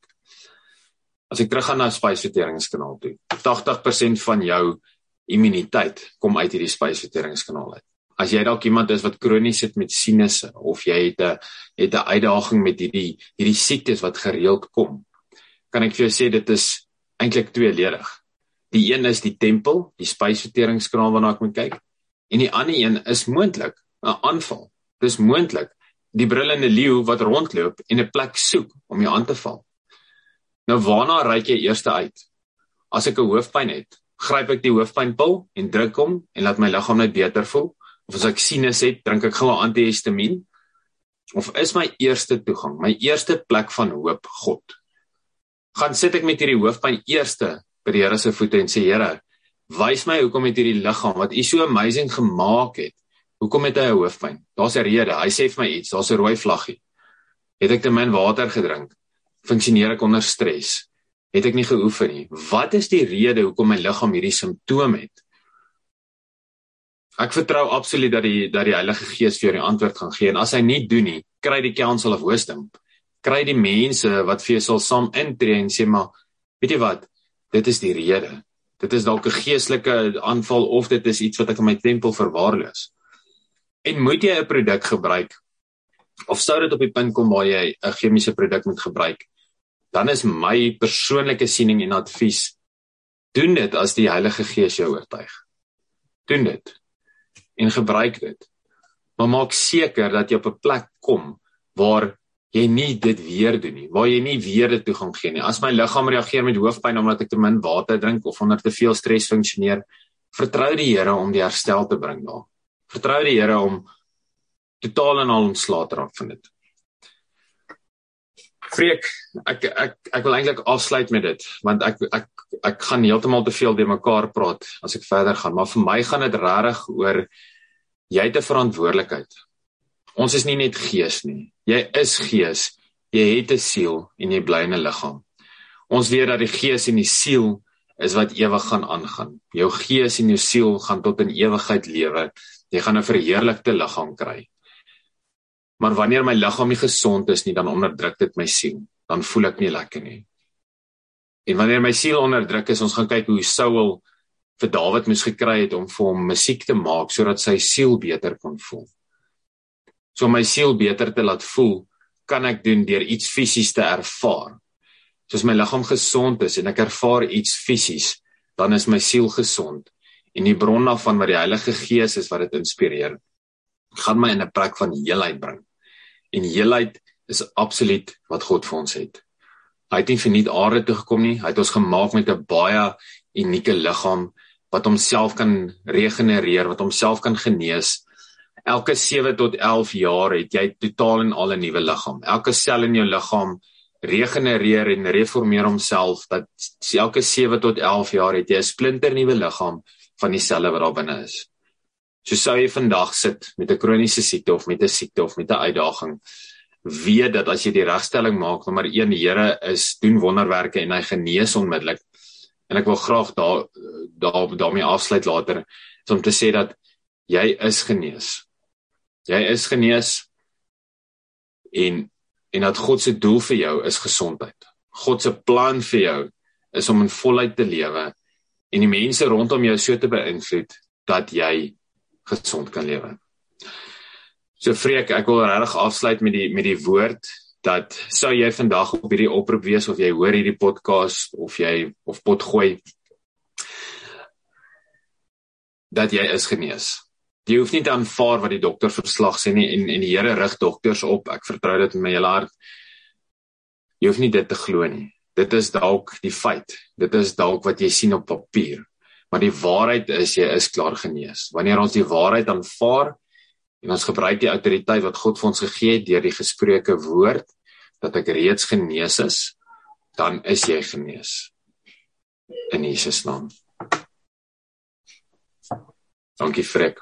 As ek teruggaan na spysverteringskanaal toe, 80% van jou immuniteit kom uit hierdie spysverteringskanaal uit. As jy dalk iemand is wat kronies sit met sinusse, of jy het 'n uitdaging met hierdie siektes wat gereeld kom, kan ek vir jou sê dit is eintlik tweeledig. Die een is die tempel, die spysverteringskanaal waarna ek moet kyk, en die ander een is moontlik 'n aanval. Dis moontlik die brullende leeu wat rondloop en 'n plek soek om jou aan te val. Nou waarna reik jy eers uit? As ek 'n hoofpyn het, gryp ek die hoofpynpil en druk hom en laat my liggaam net beter voel? Of as ek sinus het, drink ek gou 'n antihistamiin? Of is my eerste toegang, my eerste plek van hoop God? Gaan sit ek met hierdie hoofpyn eerste by die Here se voete en sê, Here, wys my hoekom het hierdie liggaam wat U so amazing gemaak het, Hoekom het hy 'n hoofpyn? Daar's 'n rede. Hy sê vir my iets, daar's 'n rooi vlaggie. Het ek te min water gedrink? Funksioneer ek onder stres? Het ek nie geoefen nie? Wat is die rede hoekom my liggaam hierdie simptome het? Ek vertrou absoluut dat die Heilige Gees vir jou die antwoord gaan gee, en as hy nie doen nie, kry die Council of Wisdom, kry die mense wat vir jou sal saam intree en sê, maar, weet jy wat, dit is die rede, dit is dalk 'n geestelike aanval, of dit is iets wat ek in my tempel verwaarloos. En moet jy 'n produk gebruik, of sou dit op die punt kom waar jy 'n chemiese produk moet gebruik, dan is my persoonlike siening en advies, doen dit as die Heilige Gees jou oortuig. Doen dit. En gebruik dit. Maar maak seker dat jy op 'n plek kom waar jy nie dit weer doen nie, waar jy nie weer dit toe gaan gee nie. As my liggaam reageer met hoofpyn omdat ek te min water drink of onder te veel stres funksioneer, vertrou die Here om die herstel te bring daar. Vertrou die Here om totaal en al ontslae te raak van dit. Freek, ek wil eintlik afsluit met dit, want ek gaan heeltemal te veel deur mekaar praat as ek verder gaan, maar vir my gaan dit regtig oor, jy het 'n verantwoordelikheid. Ons is nie net gees nie. Jy is gees, jy het 'n siel en jy bly in 'n liggaam. Ons weet dat die gees en die siel is wat ewig gaan aangaan. Jou gees en jou siel gaan tot in ewigheid lewe. Jy gaan 'n verheerlikte liggaam kry. Maar wanneer my liggaam nie gesond is nie, dan onderdruk dit my siel. Dan voel ek nie lekker nie. En wanneer my siel onderdruk is, ons gaan kyk hoe Saul vir Dawid moes gekry het om vir hom musiek te maak, sodat sy siel beter kon voel. So om my siel beter te laat voel, kan ek doen deur iets fisies te ervaar. Soos my liggaam gesond is en ek ervaar iets fisies, dan is my siel gesond. En die bron daarvan wat die Heilige Gees is wat dit inspireer, gaan my in 'n plek van heelheid bring. En heelheid is absoluut wat God vir ons het. Hy het nie verniet aarde toe gekom nie, hy het ons gemaak met 'n baie unieke liggaam, wat homself kan regenereer, wat homself kan genees. Elke 7 tot 11 jaar het jy totaal en al 'n nuwe liggaam. Elke sel in jou liggaam regenereer en reformeer homself, dat elke 7 tot 11 jaar het jy 'n splinter nuwe liggaam van die selle wat daar binne is. So sou jy vandag sit met 'n kroniese siekte of met 'n siekte of met 'n uitdaging, weet dat as jy die regstelling maak, nommer 1, die Here doen wonderwerke en hy genees onmiddellik. En ek wil graag daarmee afsluit later, is om te sê dat jy is genees. Jy is genees en dat God se doel vir jou is gesondheid. God se plan vir jou is om in volheid te lewe en die mense rondom jou so te beïnvloed dat jy gesond kan lewe. So Freek, ek wil regtig afsluit met die woord dat sou jy vandag op hierdie oproep wees of jy hoor hierdie podcast of potgooi, dat jy is genees. Jy hoef nie te aanvaar wat die dokterverslag sê nie en die Here rig dokters op. Ek vertrou dit met my hele hart. Jy hoef nie dit te glo nie. Dit is dalk die feit. Dit is dalk wat jy sien op papier. Maar die waarheid is, jy is klaar genees. Wanneer ons die waarheid aanvaar en ons gebruik die autoriteit wat God vir ons gegee het deur die gesproke woord, dat ek reeds genees is, dan is jy genees. In Jesus naam. Dankie Freek.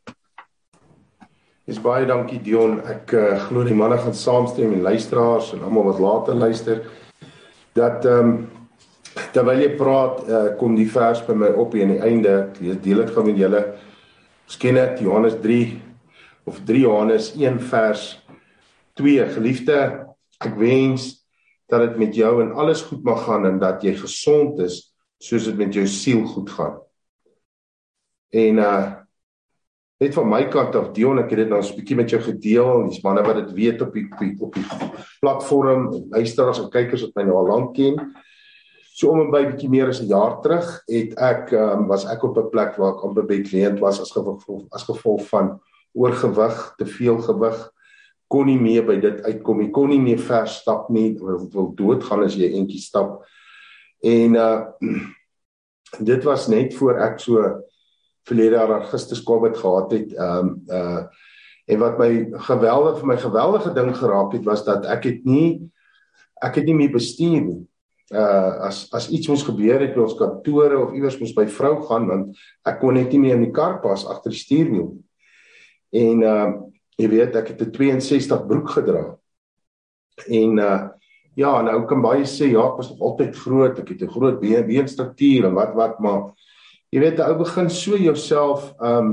Baie dankie Dion. Ek glo die manne gaan saamstem en luisteraars en almal wat later luister, dat terwyl jy praat, kom die vers by my op hier aan die einde. Ek deel dit gou met julle. Miskien net Johannes 3 of 3 Johannes 1 vers 2. Geliefde, ek wens dat dit met jou en alles goed mag gaan en dat jy gesond is soos dit met jou siel goed gaan. En net van my kant af, Dion, ek het dit nou 'n bietjie met jou gedeel, die manne wat dit weet op die platform, luisteraars en kykers wat my nou al lank ken. So om en by bietjie meer as 'n jaar terug, was ek op 'n plek waar ek amper bedkliënt was as gevolg van oorgewig, te veel gewig, kon nie meer by dit uitkom nie, kon nie meer ver stap nie, wil doodgaan as jy eentjie stap. En dit was net voor ek so verlede jaar Augustus COVID gehad het, en wat my geweldige ding geraak het, was dat ek het nie meer bestuur nie. As iets moes gebeur het by ons kantore of iewers moes by vrou gaan, want ek kon net nie meer in die kar pas agter die stuurwiel. En jy weet, ek het 'n 62 broek gedra. En ja, nou kan baie sê, ja, ek was nog altyd groot, ek het 'n groot beenstruktuur en wat, maar jy weet, 'n ou begin so jouself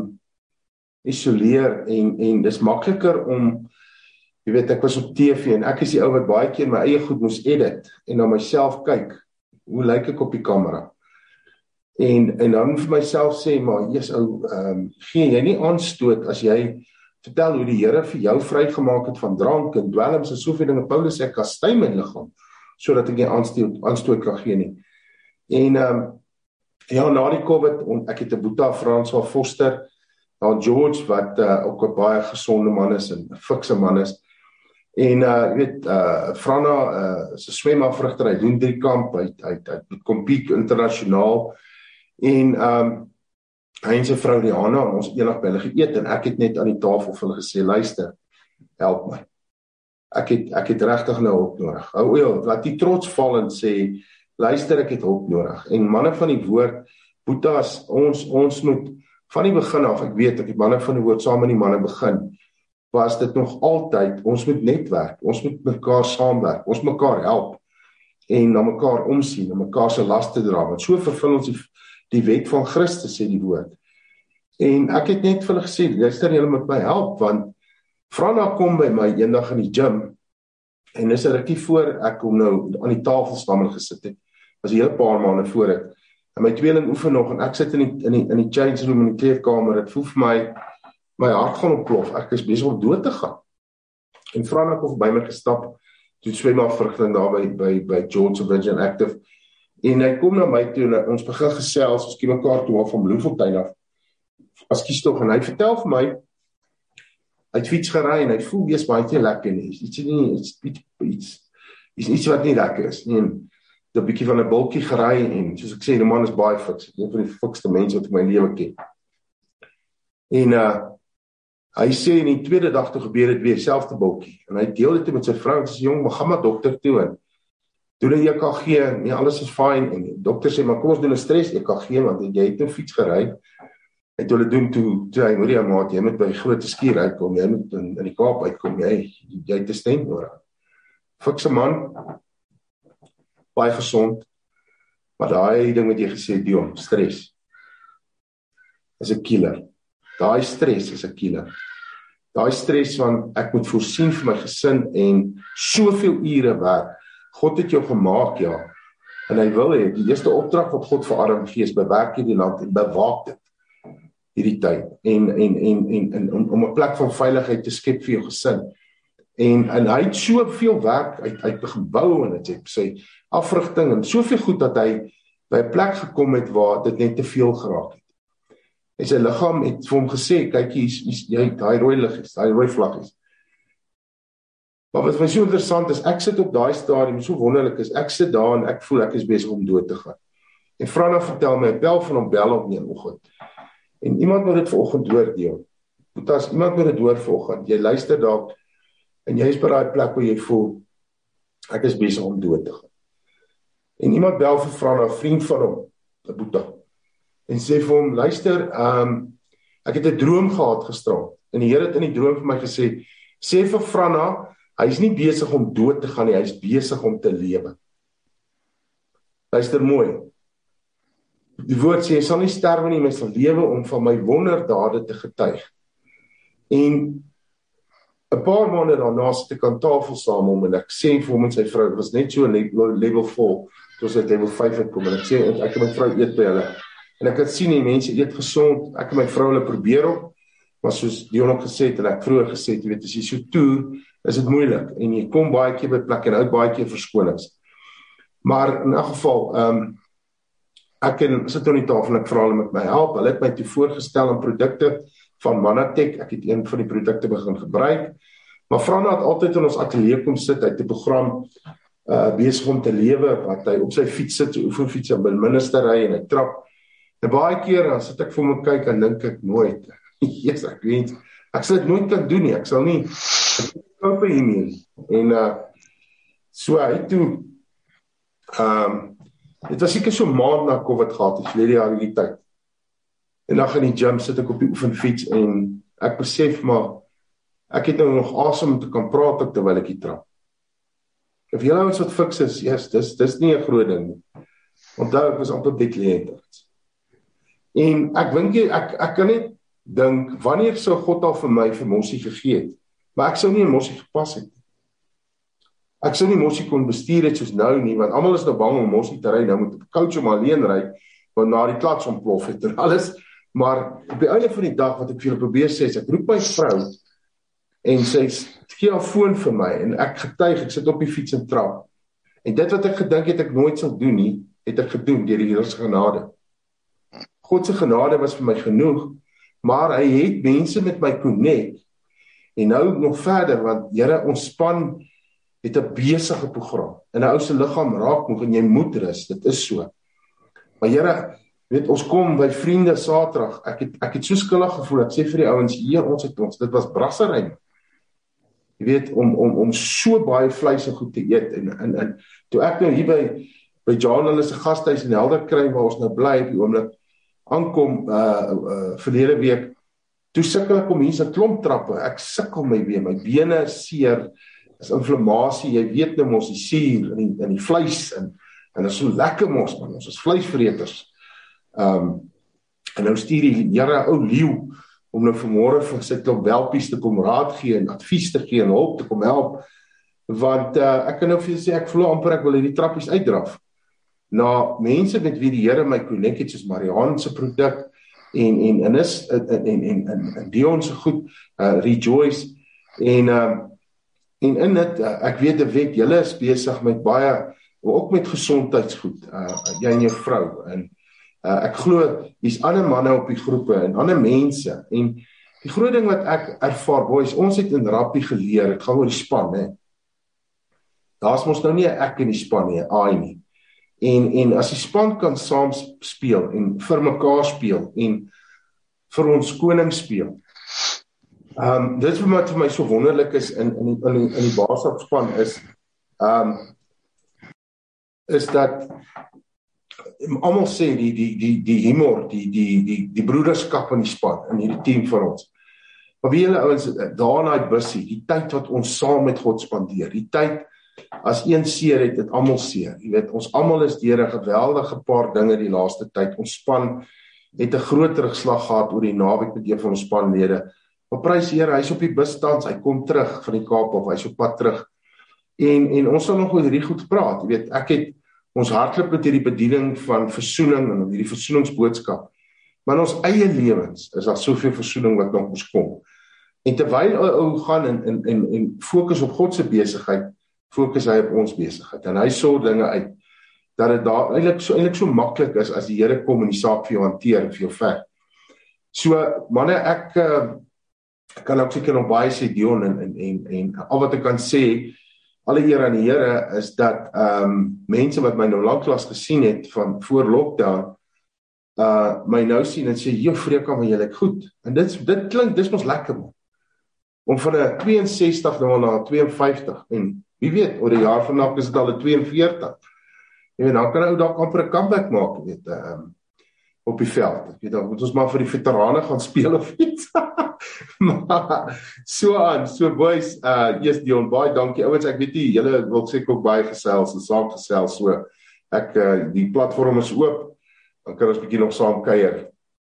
isoleer en dis makliker om, jy weet, ek was op TV en ek is die ou wat baie keer my eie goed moes edit en na myself kyk, hoe lyk ek op die kamera? En dan vir myself sê, maar Jesus ou, gee jy nie aanstoot as jy vertel hoe die Here vir jou vrygemaak het van drank en dwelms en soveel dinge. Paulus sê, kastei my liggaam, sodat ek nie aanstoot kan gee nie. En ja, na die COVID, ek het 'n boetie, François Foster, daar George, wat ook 'n baie gesonde man is en 'n fikse man is. En jy weet, Frana is 'n swemafrigter, hy doen 3 kamp, hy compete internasionaal. En hy en sy vrou Rihanna, ons het eendag by hulle geëet en ek het net aan die tafel vir hulle gesê, luister, help my. Ek het regtig nou hulp nodig. Hou ja, laat die trots val en sê, luister, ek het hulp nodig. En manne van die woord, boetas, ons moet van die begin af, ek weet, ek het manne van die woord saam met die manne begin, was dit nog altyd, ons moet netwerk, ons moet mekaar saamwerk, ons mekaar help en na mekaar omsien, na mekaar se laste dra, want so vervul ons die wet van Christus, sê die woord. En ek het net vir hulle gesê, luister, julle moet my help, want Frana kom by my eendag in die gym, en dis 'n rukkie voor ek hom nou aan die tafel staan gesit het, was 'n hele paar maande voor dit, en my tweeling oefen nog, en ek sit in die change room in die kleedkamer, dit voel vir my hart gaan opplof, ek is besig om dood te gaan. En Frana kom by my gestap, toe swemafrigting daar by George Virgin Active, en hy kom na my toe, en ons begin gesels, ons ken mekaar toe al van Bloemfontein af, as kies tog, en hy vertel vir my, hy het fiets gery, en hy voel, wees baie nie lekker nie, iets wat nie lekker is, en 'n bietjie van 'n bultjie gery, en soos ek sê, die man is baie fiks, een van die fikste mense wat ek my lewe ken. En hy sê, in die tweede dag toe gebeur het weer, selfde bultjie, en hy deel dit met sy vrou, en sy sê, jong, maar gaan maar dokter toe, en doen 'n EKG, nee, alles is fine, en die dokter sê, maar kom ons doen 'n stres EKG, want jy het nou fiets gery, en toe hulle doen toe hy, hoor jy maat, jy moet by die groot skuur uitkom, jy moet in die Kaap uitkom, jy het 'n stent nodig. Fikse man, baie gesond, maar daai ding wat jy gesê het, Dion, stres, is 'n killer. Daai stres is 'n killer. Daai stres van, ek moet voorsien vir my gesin, en soveel ure werk, God het jou gemaak, ja, en hy wil hê, die eerste opdrag wat God vir Adam gee, is bewerk hierdie land, en bewaak dit, hierdie tyd, en om 'n plek van veiligheid te skep vir jou gesin, en hy het soveel werk, uit gebou, en het sy afrigting, en soveel goed, dat hy by 'n plek gekom het, waar dit net te veel geraak het. En sy liggaam het vir hom gesê, kyk jy, daai rooi lig is, daai rooi vlag is. Maar wat vir my so interessant is, ek sit op daai stadium, so wonderlik is, ek sit daar en ek voel ek is besig om dood te gaan. En Frana vertel my, bel van hom, bel op 'n oggend. En iemand moet dit vanoggend hoor, Dion. Want as iemand moet dit hoor vanoggend, jy luister dalk, en jy is by daai plek waar jy voel, ek is besig om dood te gaan. En iemand bel vir Frana, 'n vriend van hom, 'n boetie, en sê vir hom, luister, ek het 'n droom gehad gisterand, en die Here het in die droom vir my gesê, sê vir Frana, hy is nie besig om dood te gaan nie, hy is besig om te lewe. Luister mooi. Die woord sê, jy sal nie sterwe nie, maar jy sal lewe om van my wonderdade te getuig. En 'n paar maande daarna sit ek aan tafel saam hom, en ek sê vir hom en sy vrou, dit was net so level 4, toe ons uit level 5 het kom, en ek sê, ek en my vrou eet by hulle, en ek het sien, die mense eet gesond, ek en my vrou hulle probeer op, maar soos Dion ook gesê het, en ek vroeër gesê het, jy weet, as jy so toer, is dit moeilik, en jy kom baie keer by plek, en hou baie keer verskonings. Maar in elk geval, ek sit aan die tafel, en ek vra hulle met my help, hulle het my toe voorgestel aan produkte van Manatech, ek het een van die produkte begin gebruik, maar Frana het altyd in ons ateljee kom sit, hy het 'n program besig om te lewe, wat hy op sy fiets sit, so oefenfiets, en by minister ry, en hy trap, en baie keer, dan sit ek vir hom kyk, en dink ek nooit, yes, ek weet, ek sal dit nooit kan doen nie, ek sal nie, koop hiermee, en so hy toe, dit was seker so maand na COVID gehad, het verlede jaar die tyd, en dan in die gym sit ek op die oefenfiets, en ek besef maar, ek het nou nog asem te kan praat ook terwyl ek hier trap. Of julle ouens wat fiks is, yes, dis nie 'n groot ding nie. Onthou, ek was amper bedlêend. En ek dink ek kan net dink, wanneer sou God al vir my vir Mossie gegee het? Maar ek sou nie in Mossie gepas het. Ek sou nie Mossie kon bestuur het soos nou nie, want almal is nou bang om Mossie te ry, nou moet die coach hom alleen ry, want na die klats ontplof het en alles. Maar op die einde van die dag, wat ek vir julle probeer sê, is ek roep my vrou, en sy gee haar foon vir my, en ek getuig, ek sit op die fiets en trap. En dit wat ek gedink het ek nooit sal doen nie, het ek gedoen deur die Here se genade. God se genade was vir my genoeg, maar hy het mense met my connect, en nou nog verder, want Here, ons span het 'n besige program, en 'n ou se liggaam raak moeg, en jy moet rus, dit is so. Maar Here, weet, ons kom by vriende Saterdag, ek het so skuldig gevoel, ek sê vir die ouens, hier, dit was brassery, jy weet, om so baie vleis en goed te eet, en toe ek nou hier by John hulle se gasthuis in Helderkruin, waar ons nou bly, op die oomblik, aankom, verlede week, toe sukkel ek om hier se klomp trappe, ek sukkel my bene is seer, is inflammasie, jy weet nou mos, die suur, in die vleis, en dit is so lekker mos, man, ons is vleisvreters, en nou stuur die Here ou leeu, om nou vanmôre vir sy klomp welpies te kom raad gee, en advies te gee, en hulp te kom help, want ek kan nou vir julle sê, ek voel amper ek wil hierdie trappies uitdraf, na mense met wie die Here my connect het, soos Marianne se produk, en Dion se goed, Rejoice, en in dit, ek weet julle is besig met baie, ook met gesondheidsgoed, jy en jou vrou, en ek glo, hier's ander manne op die groepe, en ander mense, en die groot ding wat ek ervaar, boys, ons het in rappie geleer, het gaan oor die span, hè, daar's mos nou nie ek in die span nie, aai nie, en as die span kan saam speel, en vir mekaar speel, en vir ons koning speel, dit wat vir my so wonderlik is, in die Baasrakspan is dat, almal sê, die humor, die broederskap in die span, in hierdie team vir ons, maar wie julle ouens, daar na die bussie, die tyd wat ons saam met God spandeer, die tyd, as een seer het, het almal seer, jy weet, ons almal is deur 'n geweldige paar dinge die laaste tyd, ons span het 'n groot terugslag gehad oor die naweek met een van ons spanlede, maar prys die Here, hy is op die bus tans, hy kom terug van die Kaap of hy is op pad terug, en ons sal nog oor hierdie goed praat, jy weet, ek het ons hardloop met hierdie bediening van versoening, en hierdie versoeningsboodskap, maar in ons eie lewens, is daar soveel versoening wat nog ons kom, en terwyl ou gaan en fokus op God se besigheid, fokus hy op ons besigheid, en hy sorg dinge uit, dat dit daar eintlik so maklik is, as die Here kom en die saak vir jou hanteer, en vir jou vet. So, manne, ek kan ook seker nog baie sê, Dion, en al wat ek kan sê, alle eer aan die Here, is dat mense wat my nou lanklaas gesien het, van voor lockdown, my nou sien en sê, joh, Freka, maar jy lyk goed, en dit klink, dis mos lekker, man, om van 'n 62 nou na 52, en wie weet, oor 'n jaar vanaf is dit al 'n 42, jy weet, dan kan ou dalk amper 'n comeback maak, jy weet, op die veld, ek weet, dan moet ons maar vir die veterane gaan speel of iets, maar, so boys, yes Dion, baie dankie, ouens, ek weet nie, julle wil seker ook baie gesels, en saam gesels, so, die platform is oop, dan kan ons bietjie nog saam kuier.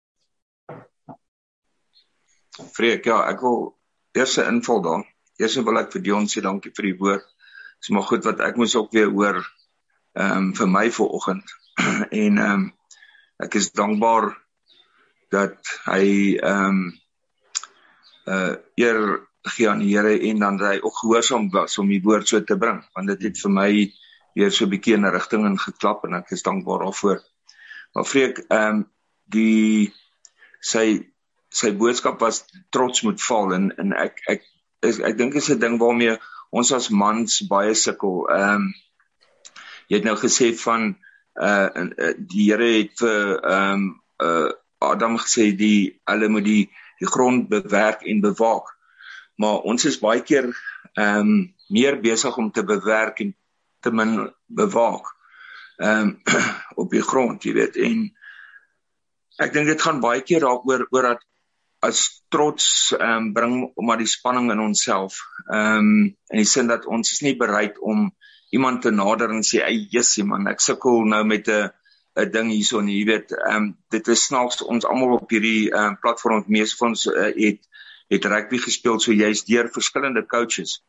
Freek, ja, ek wil eers 'n inval daar. Eers wil ek vir Dion sê dankie vir die woord. Dis maar goed wat ek moes ook weer hoor vir my vanoggend. En ek is dankbaar dat hy eer gee aan die Here en dan dat hy ook gehoorsaam was om die woord so te bring, want dit het vir my weer so 'n bietjie in 'n rigting ingeklap en ek is dankbaar daarvoor. Maar Freek, sy boodskap was trots moet val en ek dink is 'n ding waarmee ons as mans baie sukkel. Jy het nou gesê van die Here het vir Adam gesê hulle moet die grond bewerk en bewaak. Maar ons is baie keer meer besig om te bewerk en te min bewaak op die grond, jy weet. En ek dink dit gaan baie keer daaroor dat as trots bring maar die spanning in onsself. In die sin dat ons is nie bereid om iemand te nader en sê, jessie man, ek sukkel nou met 'n ding hierso nie, jy weet, dit is snaaks, ons almal op hierdie platform, meeste van ons het rugby gespeel, so jy is deur verskillende coaches.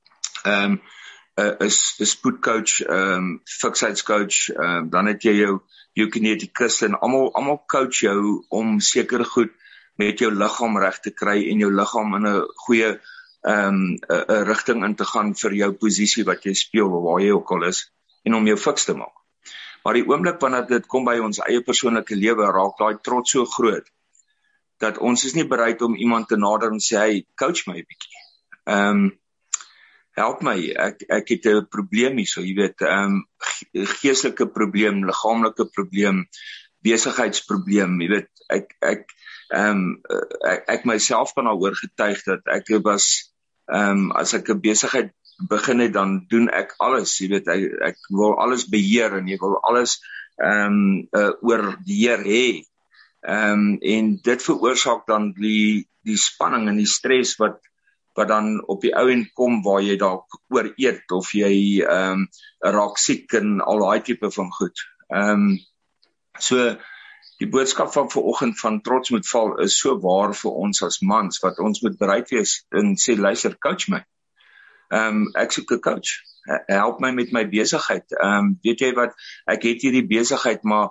Is spoedcoach, fikheidscoach, dan het jy jou kineticus en almal coach jou om seker goed met jou liggaam reg te kry en jou liggaam in 'n goeie rigting in te gaan vir jou posisie wat jy speel, waar jy ook al is, en om jou fiks te maak. Maar die oomblik wanneer dit kom by ons eie persoonlike lewe, raak daai trots so groot, dat ons is nie bereid om iemand te nader en sê, hey, coach my 'n bietjie. Help my, ek het 'n probleem hierso, jy weet, geestelike probleem, liggaamlike probleem, besigheidsprobleem, jy weet, ek myself kan daaroor getuig dat ek was, as ek 'n besigheid begin het, dan doen ek alles, jy weet, ek wil alles beheer en ek wil alles oor die Heer hê. En dit veroorsaak dan die spanning en die stres wat dan op die ou end kom waar jy dalk ooreet of jy raak siek en al daai tipe van goed. So die boodskap van vanoggend van trots moet val is so waar vir ons as mans, wat ons moet bereid wees en sê, luister, coach my. Ek soek 'n coach. Help my met my besigheid. Weet jy wat, ek het hierdie besigheid, maar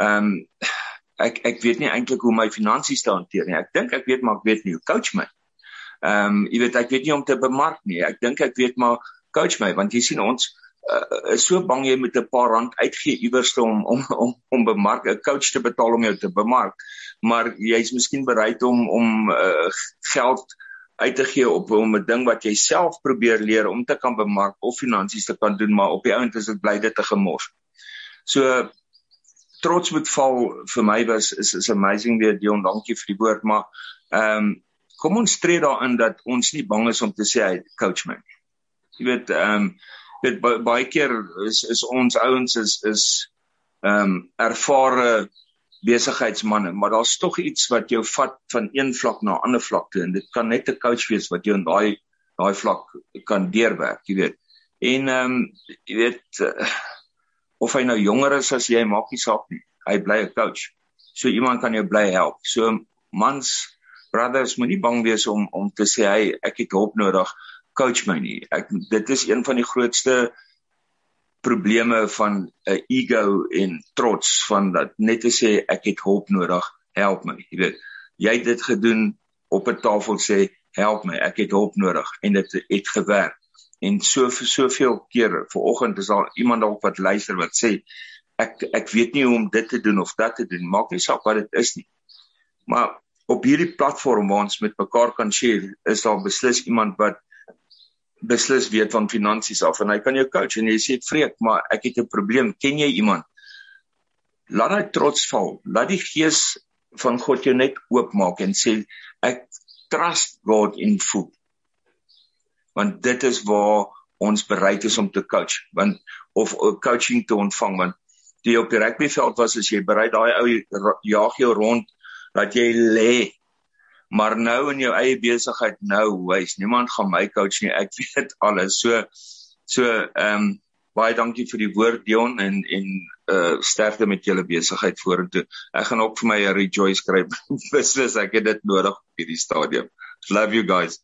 ek weet nie eintlik hoe my finansies te hanteer nie. Ek dink ek weet, maar ek weet nie, coach my. Jy weet, ek weet nie om te bemark nie. Ek dink ek weet, maar coach my, want jy sien ons is so bang jy moet 'n paar rand uitgee iewers om bemark, 'n coach te betaal om jou te bemark, maar jy's miskien bereid om geld uit te gee om 'n ding wat jy self probeer leer om te kan bemark of finansies te kan doen, maar op die ount is dit bly dit te gemors. So trots moet val vir my is amazing weer, Dion, dankie vir die woord, maar kom ons tree daarin dat ons nie bang is om te sê, hey, coach my. Jy weet, baie keer is ons ouens is ervare besigheidsmanne, maar daar's tog iets wat jou vat van een vlak na 'n ander vlak toe, en dit kan net 'n coach wees wat jou in daai vlak kan deurwerk, jy weet. En jy weet, of hy nou jonger is as jy, maak nie saak nie. Hy bly 'n coach. So iemand kan jou bly help. So mans, brothers, moet nie bang wees om te sê, hey, ek het hulp nodig, coach my nie. Dit is een van die grootste probleme van 'n ego en trots, van dat net te sê, ek het hulp nodig, help my. Jy weet, jy het dit gedoen, op 'n tafel sê, help my, ek het hulp nodig, en dit het gewerk. En soveel keer, vanoggend is daar iemand dalk wat luister, wat sê, ek weet nie hoe om dit te doen, of dat te doen, maak nie saak wat dit is nie. Maar op hierdie platform waar ons met mekaar kan share, is daar beslis iemand wat beslis weet van finansies af, en hy kan jou coach, en jy sê, Freek, maar ek het 'n probleem, ken jy iemand? Laat hy trots val, laat die gees van God jou net oopmaak, en sê, ek trust God in full, want dit is waar ons bereid is om te coach, of coaching te ontvang, want toe jy op die rugbyveld was, is jy bereid, daai ou jaag jou rond, dat jy lê, maar nou in jou eie besigheid, niemand gaan my coach nie, ek weet alles, so baie dankie vir die woord, Dion, en sterkte met julle besigheid vorentoe. Ek gaan ook vir my 'n rejoice skryf, beslis, ek het dit nodig op hierdie stadium. Love you guys.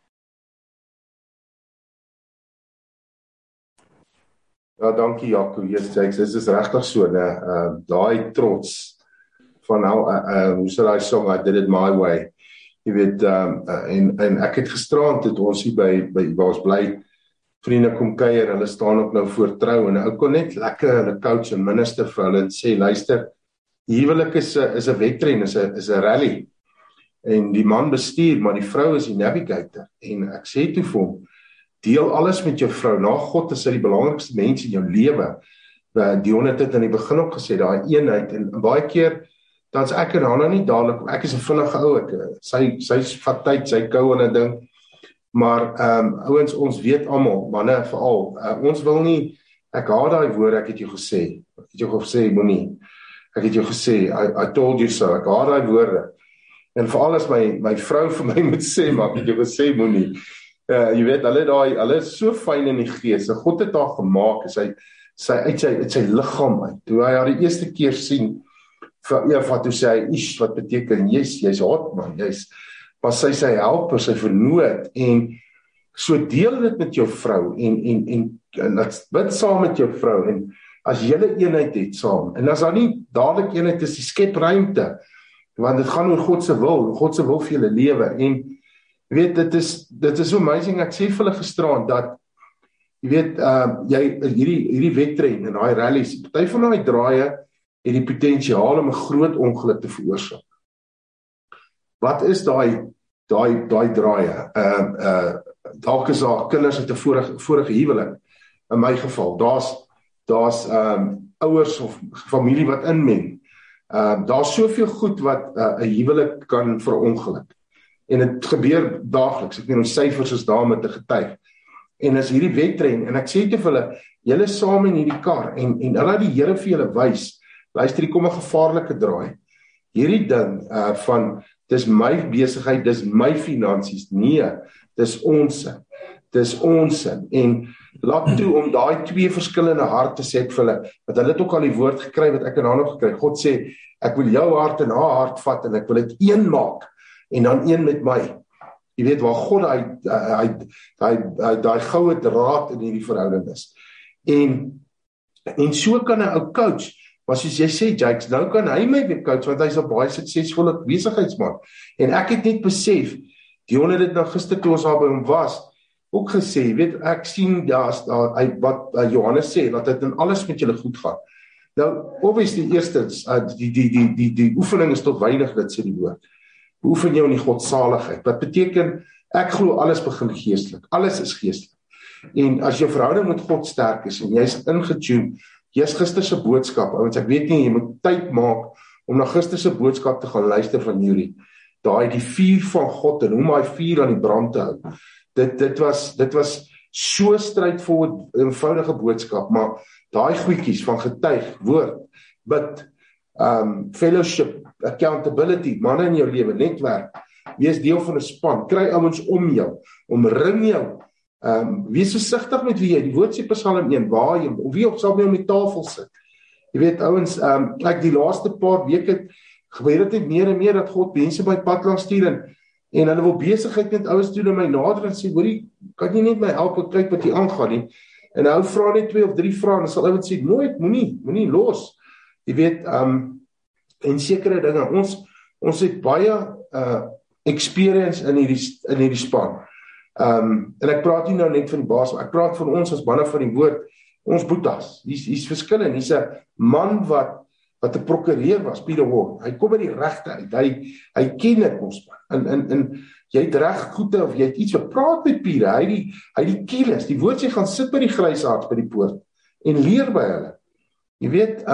Ja, dankie Jaco, yes, dit is regtig so, daai trots van hoe sal hy song, I did it my way. Jy weet, en ek het gisteraand het ons hier by waar ons bly, vriende kom kuier, hulle staan ook nou voor trou, en ou kon net lekker hulle coach en minister vir hulle en sê, luister, huwelik is 'n wedren, is 'n rally, en die man bestuur, maar die vrou is die navigator, en ek sê toe vir hom, deel alles met jou vrou, na God is hy die belangrikste mens in jou lewe. Dion het dit in die begin ook gesê, daai eenheid, en baie keer, dan is ek en Hanna nie dadelik, ek is 'n vinnige ou, sy vat tyd, sy kou in 'n ding, maar ouens, ons weet almal, manne veral, ons wil nie, ek haat daai woord, ek het jou gesê, moenie, ek het jou gesê, I told you so, ek haat daai woorde, En veral as my vrou vir my moet sê, maar ek het jou gesê moenie. Jy weet, hulle is so fyn in die gees. En God het haar gemaak, uit sy liggaam uit. Toe hy haar die eerste keer sien, vir Eva, toe sê hy, "Ish, wat beteken, jy's hot man, maar sy helper, sy vernoot, en so deel dit met jou vrou, en bid saam met jou vrou, en as julle eenheid het saam, en as daar nie dadelik eenheid is, die skep ruimte, want dit gaan oor God se wil vir julle lewe, en jy weet, dit is so amazing, ek sê vir hulle gisteraan, dat, jy weet, hierdie wedren, en daai rallies, party van daai draaie, het die potensiaal om 'n groot ongeluk te veroorsaak. Wat is daai draaie? Dalk is daar kinders uit 'n vorige huwelik. In my geval, daar's ouers of familie wat inmeng. Daar's soveel goed wat 'n huwelik kan verongeluk. En dit gebeur daagliks. Ek weet ons syfers is daar met 'n getuig. En as hierdie wedren, en ek sê te vir hulle, julle saam in hierdie kar, en hulle die Here vir julle wys, luister, hier kom 'n gevaarlike draai. Hierdie ding van, dis my besigheid, dis my finansies, nee, dis ons, en laat toe om daai twee verskillende harte sê ek vir hulle, want hulle het ook al die woord gekry, wat ek en haar nog gekry, God sê, ek wil jou hart en haar hart vat, en ek wil dit een maak, en dan een met my. Jy weet, waar God daai goue draad in hierdie verhouding is. En so kan 'n ou coach, maar soos jy sê, Jakes, nou kan hy my weer coach, want hy's 'n baie suksesvolle besigheidsman. En ek het net besef, Dion het dit nou gister toe ons daar by hom was, ook gesê, weet, ek sien wat Johannes sê, dat dit in alles met julle goed gaan. Nou, obviously, eerstens, die oefening is tot weinig, dit sê die woord. Beoefen jou in die godsaligheid. Wat beteken, ek glo alles begin geestelik. Alles is geestelik. En as jou verhouding met God sterk is, en jy's ingetune, jy's gister se boodskap, ouens, ek weet nie, jy moet tyd maak om na gister se boodskap te gaan luister van Yuri. Die vuur van God, en hoe my vuur aan die brand te hou. Dit was so strydvol, eenvoudige boodskap, maar daai goedjies van getuig, woord, bid, fellowship, accountability, manne in jou lewe, netwerk, wees deel van 'n span, kry ouens om jou, omring jou, wees versigtig met wie jy, die woord sê Psalm 1, waar jy, wie ook sal by om die tafel sit. Jy weet, ouens, ek die laaste paar weke, gebeur dit meer en meer, dat God mense by pad langs stuur, en hulle wil besigheid met ouens doen, en my nader en sê, hoorie, kan jy net my help, ek kyk wat hier aangaan nie, en hy vra net 2 of 3 vrae, en dan sal ouens sê, nooit, moenie los, jy weet, en sekere dinge, ons het baie experience in hierdie span, en ek praat nie nou net van die baas, ek praat van ons as manne van die woord, ons boetas, hier's verskillend, hier's 'n man wat 'n prokureur was, Peter Ward, hy kom by die regte uit, hy ken dit ons man, en jy het reg goede, of jy het iets, wat praat met Peter, hy die kennis, die woord sê, gaan sit by die grysaards by die poort, en leer by hulle, jy weet,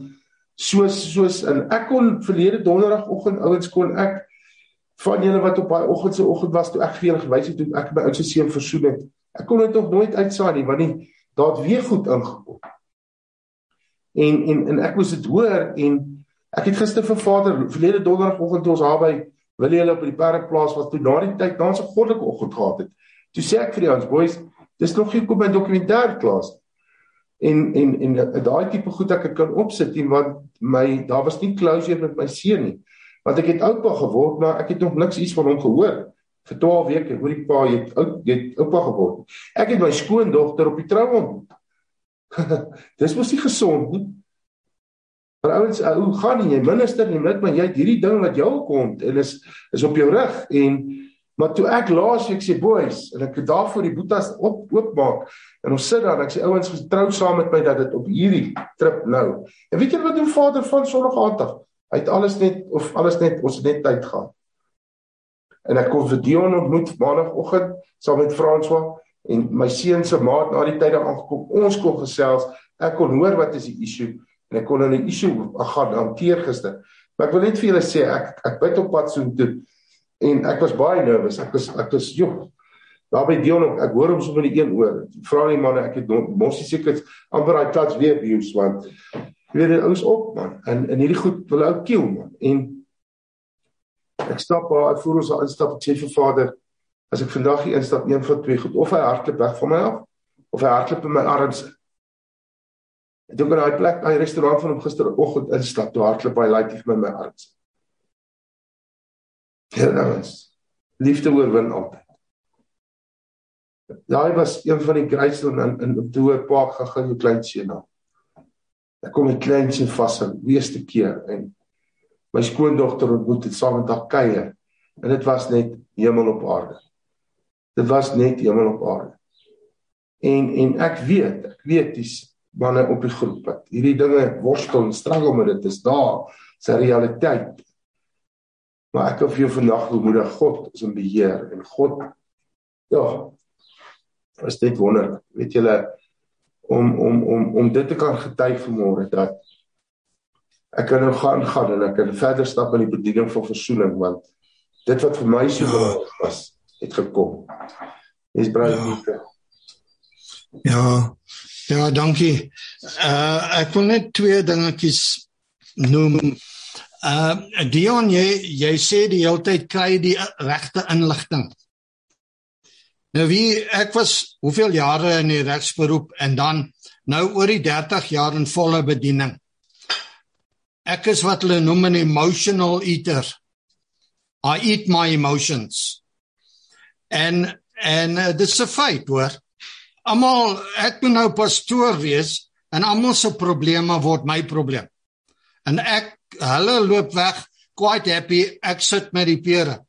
soos, en ek kon verlede donderdagoggend, ouens, kon ek, van julle wat op daai oggend was, toe ek vir julle gewys het, toe ek my oudste seun versoen het, ek kon dit nog nooit uitsaai nie, want daar het weer goed ingekom. En ek moes dit hoor, en ek het gister vir vader, verlede donderdagoggend, toe ons daar by Willie hulle op die perdeplaas was, toe na die tyd, na ons 'n goddelike oggend gehad het, toe sê ek vir die ons, boys, dis nog nie kom by dokumentêr klas, en daai tipe goed ek kan opsit, want daar was nie closure met my seun nie, want ek het oupa geword, maar ek het nog niks iets van hom gehoor, vir 12 weke, hoor die pa, jy het oupa geword, ek het my skoondogter op die trou ontmoet, dis mos nie gesond nie, maar ouens, hoe gaan nie, jy minister nie, maar jy het hierdie ding wat jou kom, en is op jou rug, maar toe ek laasweek sê, boys, en ek het daarvoor die boetas oopmaak, en ons sit daar, en ek sê, ouens, getrou saam met my, dat dit op hierdie trip nou, en weet jy wat doen vader van sondag aand, hy het alles net, ons het net tyd gehad, en ek kon vir Dion ontmoet, maandagoggend, saam met François, en my seun se maat na die tyd aangekom, ons kon gesels, ek kon hoor wat is die issue, en ek kon in die issue gaan hanteer gister, maar ek wil net vir julle sê, ek bid op pad soontoe, en ek was baie nervous, ek was joh, daar by Dion, ek hoor hom so met die een oor, vra die manne, ek het mos nie seker, amper hy klats weer abuse, want, jy weet, dit is op man, en hierdie goed wil ou kiel man, en Ek stap daar, ek voel ons al instap, ek sê vir Vader, as ek vandag hier instap, een van twee goed, of hy hardloop weg van my af, of hy hardloop in my arms. En toe ek in daai plek, daai restaurant van hom gisteroggend instap, toe hardloop hy laaitie vir my arms. Is, liefde oorwin altyd. Daai was een van die grootste in toe hoor pa gaan jou kleinseun na. Ek kom my kleinseun vashou, eerste keer, en my skoondogter ontmoet het saam met haar kuier, en dit was net hemel op aarde. Dit was net hemel op aarde. En ek weet die manne op die groep, dat hierdie dinge worstel en struggle met dit, is daar, sy realiteit. Maar ek wil vir jou vandag bemoedig, God is in beheer, en God, ja, is dit wonderlik, weet julle, om dit te kan getuig vanmôre, dat ek kan nou gaan, en ek kan verder stap in die bediening van versoening, want dit wat vir my so belangrik was, het gekom. Dis braai. Ja, dankie. Ek wil net twee dingetjies noem. Dion, jy sê die hele tyd kry die regte inligting. Nou ek was hoeveel jare in die regsberoep en dan nou oor die 30 jaar in volle bediening. Ek is wat hulle noem 'n emotional eater. I eat my emotions. En dis 'n feit, hoor. Ek moet nou pastoor wees en almal se probleme word my probleem. En hulle loop weg, quite happy, ek sit met die pere.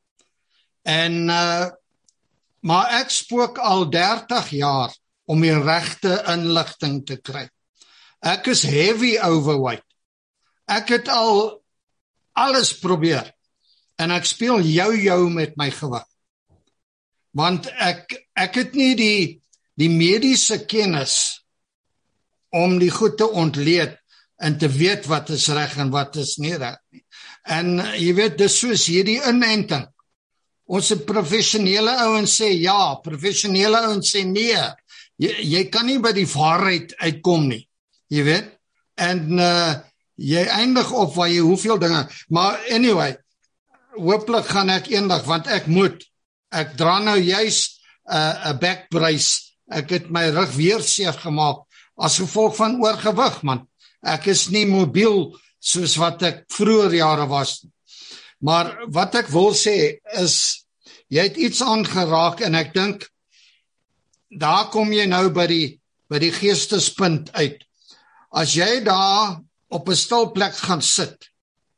En maar ek spook al 30 jaar om die regte inligting te kry. Ek is heavy overweight. Ek het al alles probeer. En ek speel jou met my gewig. Want ek het nie die mediese kennis om die goed te ontleed en te weet wat is reg en wat is nie reg nie. En jy weet, dis soos hierdie inenting. Ons professionele ouens sê ja, professionele ouens sê nee. Jy kan nie by die waarheid uitkom nie. Jy weet? En jy eindig op waar jy hoeveel dinge, maar anyway, hooplik gaan ek eendag, want ek dra nou juist 'n back brace. Ek het my rug weer seer gemaak as gevolg van oorgewig, man. Ek is nie mobiel soos wat ek vroeër jare was. Maar wat ek wil sê is, jy het iets aangeraak en ek dink, daar kom jy nou by die geestespunt uit. As jy daar op 'n stil plek gaan sit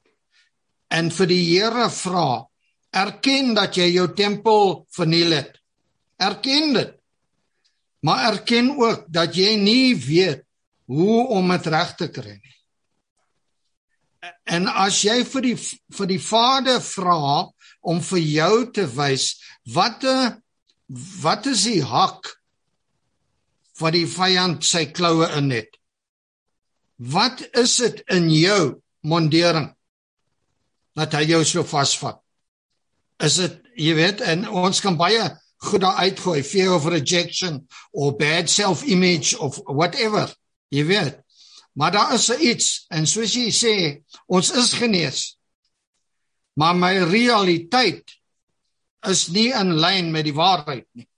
en vir die Here vra, erken dat jy jou tempel verniel het. Erken dit. Maar erken ook dat jy nie weet hoe om dit reg te kry nie. En as jy vir die Vader vra om vir jou te wys wat is die hak wat die vyand sy kloue in het? Wat is dit in jou mondering dat hy jou so vasvat? Is dit, jy weet, en ons kan baie goed daar uitgooi, fear of rejection, or bad self-image, of whatever, jy weet. Maar daar is iets, en soos jy sê, ons is genees. Maar my realiteit is nie in lyn met die waarheid nie.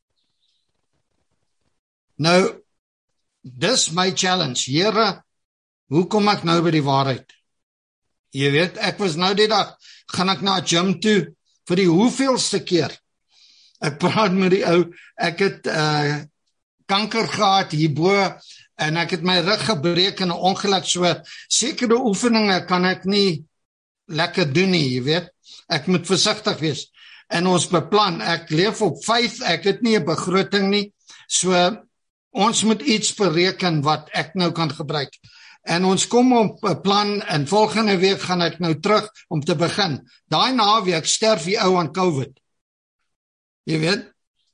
Nou, dis my challenge. Here, hoe kom ek nou by die waarheid? Jy weet, ek was nou die dag, gaan ek na gym toe, vir die hoeveelste keer. Ek praat met die ou, ek het kanker gehad hierbo, en ek het my rug gebreek in 'n ongeluk, so sekere oefeninge kan ek nie lekker doen nie, jy weet. Ek moet versigtig wees. En ons beplan, ek leef op 5, ek het nie 'n begroting nie, so ons moet iets bereken wat ek nou kan gebruik. En ons kom op 'n plan, en volgende week gaan ek nou terug om te begin. Daai naweek sterf die ou aan COVID. Jy weet?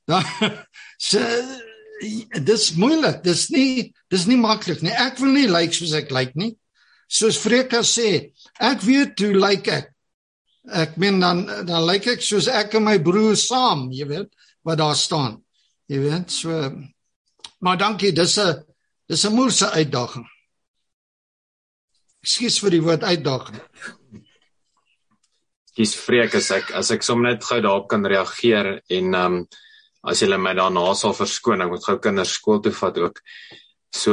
Dis moeilik, dis nie maklik nie. Ek wil nie lyk soos ek lyk nie. Soos Freka sê, ek weet hoe lyk ek. Ek meen, dan lyk ek soos ek en my broer saam, jy weet, wat daar staan. Jy weet, so, maar dankie, dis 'n moeilike uitdaging. Ekskuus vir die woord uitdaging. Kies Freek, as ek som net gou daarop kan reageer en as julle my daarna sal verskoon, ek moet gou kinders skool toe vat ook. So,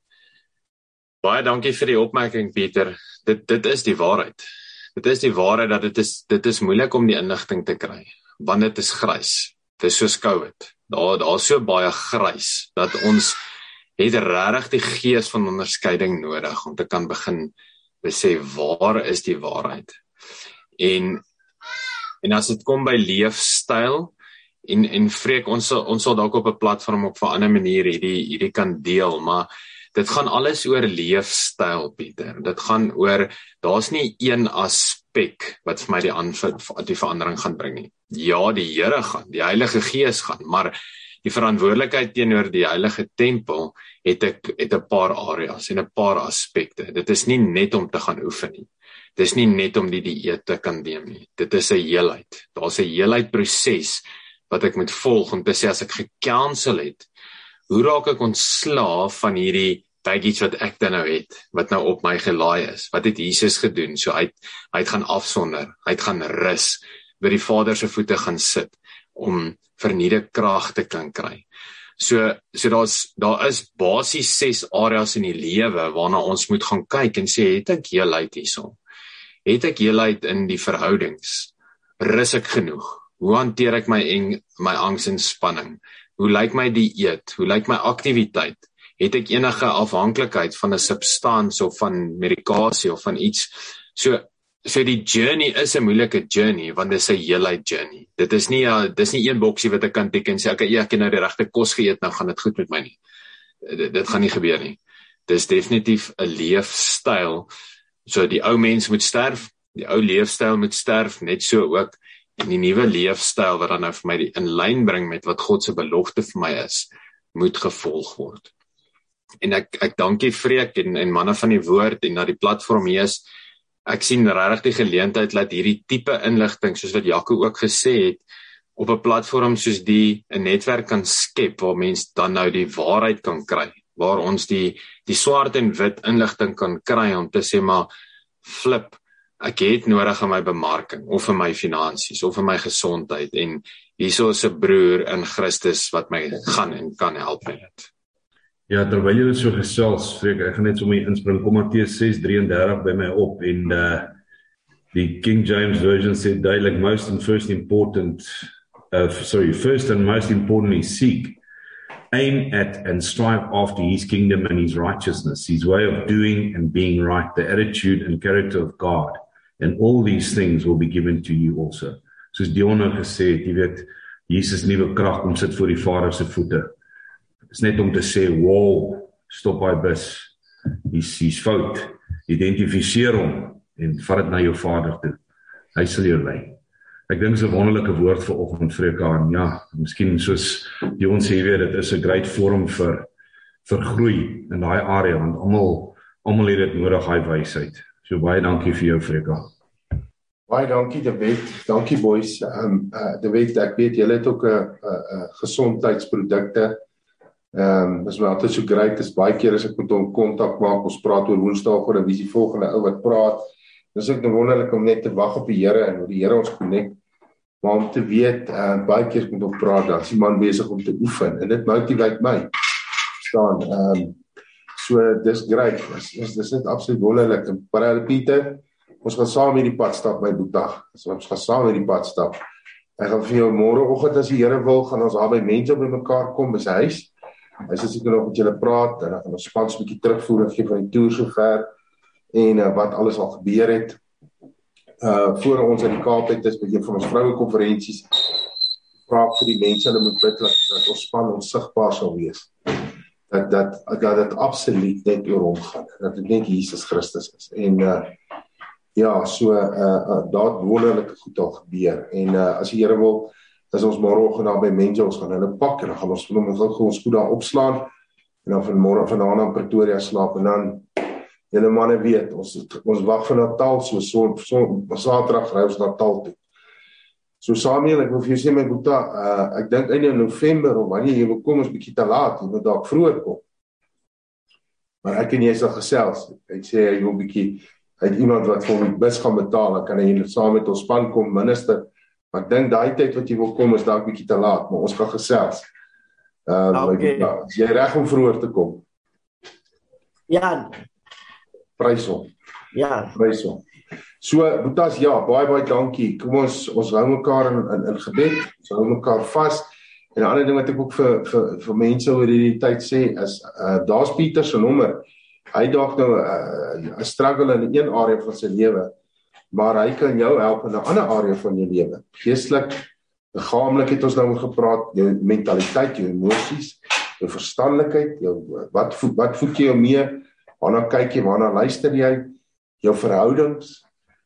baie dankie vir die opmerking, Pieter. Dit is die waarheid. Dit is die waarheid dat dit is moeilik om die inligting te kry, want dit is grys. Dit is soos COVID. Daar is so baie grys, dat ons het regtig die gees van onderskeiding nodig, om te kan begin besef, waar is die waarheid? En as dit kom by leefstyl, en Freek, ons sal dalk op 'n platform op 'n ander manier hierdie kan deel, maar dit gaan alles oor leefstyl, Pieter. Dit gaan oor, daar's nie een aspek wat vir my die verandering gaan bring nie. Ja, die Here gaan, die Heilige Gees gaan, maar die verantwoordelikheid teenoor die heilige tempel het 'n paar areas en 'n paar aspekte. Dit is nie net om te gaan oefen nie. Dit is nie net om die dieet te kan neem nie. Dit is 'n heelheid. Daar's 'n heelheid proses wat ek moet volg om te sê, as ek gekansel het, hoe raak ek ontslaaf van hierdie baggage wat ek dan nou het, wat nou op my gelaai is? Wat het Jesus gedoen? So hy het gaan afsonder, hy het gaan rus, by die Vader se voete gaan sit, om vernieuwde krag te kan kry. So daar is basies 6 areas in die lewe waarna ons moet gaan kyk en sê, het ek heelheid hierso? Het ek heelheid in die verhoudings? Rus ek genoeg? Hoe hanteer ek my angs en spanning? Hoe lyk my dieet? Hoe lyk my aktiwiteit? Het ek enige afhanklikheid van 'n substans of van medikasie of van iets? So die journey is 'n moeilike journey, want dit is 'n heelheid journey. Dis nie een boksie wat ek kan tik en sê, ek het nou die regte kos geëet, nou gaan dit goed met my nie. Dit gaan nie gebeur nie. Dis definitief 'n leefstyl. So die ou mens moet sterf, die ou leefstyl moet sterf, net so ook, en die nuwe leefstyl wat dan nou vir my in lyn bring met wat God se belofte vir my is, moet gevolg word. En ek dankie Freek en manne van die woord en na die platform hier is. Ek sien regtig die geleentheid dat hierdie tipe inligting, soos wat Jaco ook gesê het, op 'n platform soos 'n netwerk kan skep, waar mens dan nou die waarheid kan kry, waar ons die swart en wit inligting kan kry, om te sê, maar flip, ek het nodig in my bemarking, of in my finansies, of in my gesondheid, en hierso is 'n broer in Christus wat my gaan en kan help met dit. Ja, terwyl jy so gesels, Freek, ek gaan net sommer inspring, kom Matteus 6:33 by my op, en die King James Version sê duidelik, first and most importantly, seek, aim at and strive after his kingdom and his righteousness, his way of doing and being right, the attitude and character of God, and all these things will be given to you also. Soos Dion gesê het, jy weet, Jesus nuwe krag kom sit voor die Vader se voete. Is net om te sê, wow, stop hy bus, hy's fout, identifiseer hom, en vat dit na jou Vader toe, hy sal jou lei. Ek dink dit is 'n wonderlike woord vir oggend, Freek, en ja, miskien soos die ons sê, weet, dit is 'n great forum vir groei in daai area, want almal het dit nodig, hy wysheid. So baie dankie vir jou, Freek. Baie dankie, David. Dankie, boys. David, ek weet, julle het ook 'n gesondheidsprodukte. Dis my altyd so great, dis baie keer as ek met hom kontak maak, ons praat oor Woensdaag, oor wie is die volgende ou wat praat. Dis ook wonderlik om net te wag op die Here, en hoe die Here ons connect, maar om te weet, baie keer met hom praat, dan is die man besig om te oefen, en dit motiveer my, verstaan, so dis great, dis net absoluut wonderlik, en Parel Pieter, ons gaan saam hierdie pad stap, my boetie, ons gaan saam hierdie pad stap, ek gaan vir jou môreoggend, as die Here wil, gaan ons daar by mense by mekaar kom, by sy huis, hy sê seker nog met julle praat, en dan gaan ons spans 'n bietjie terugvoer, en gee van die toer so ver, en wat alles al gebeur het, voor ons in die Kaap het, is by een van ons vrouekonferensies, praat vir die mense, hulle moet bid, dat ons span onsigbaar sal wees, dat dit absoluut net oor hom gaan, dat dit net Jesus Christus is, en ja, so, daar wonderlike goed al gebeur, en as die Here wil, is ons môreoggend daar by mense, ons gaan hulle pak, en dan gaan ons goed daar opslaan, en dan vandaan aan Pretoria slaap, en dan, julle manne weet, ons wag vir Natal, so Saterdag ry ons Natal toe. So Samuel, ek wil vir jou sê, my boetie, ek dink einde November, of wanneer jy wil kom, is bietjie te laat, jy moet dalk vroeër kom. Maar ek en jy sal gesels, ek sê, jy wil bietjie Hy het iemand wat vir hom die bus gaan betaal, dan kan hy saam met ons span kom, minister. Maar ek dink daai tyd wat jy wil kom is dalk bietjie te laat, maar ons gaan gesels. Is jy reg om vroeër te kom? Ja. Prys hom. Ja. Prys hom. So, Boetas, ja, baie dankie. Kom ons hou mekaar in gebed, ons hou mekaar vas. En 'n ander ding wat ek ook vir mense oor hierdie tyd sê, is, daar's Pieter se nommer. Hy dalk nou 'n struggle in 'n area van sy lewe, maar hy kan jou help in 'n ander area van jou lewe. Geestelik, liggaamlik het ons nou oor gepraat, jou mentaliteit, jou emosies, jou verstandelikheid, wat voed jy jou mee, waarna kyk jy, waarna luister jy, jou verhoudings,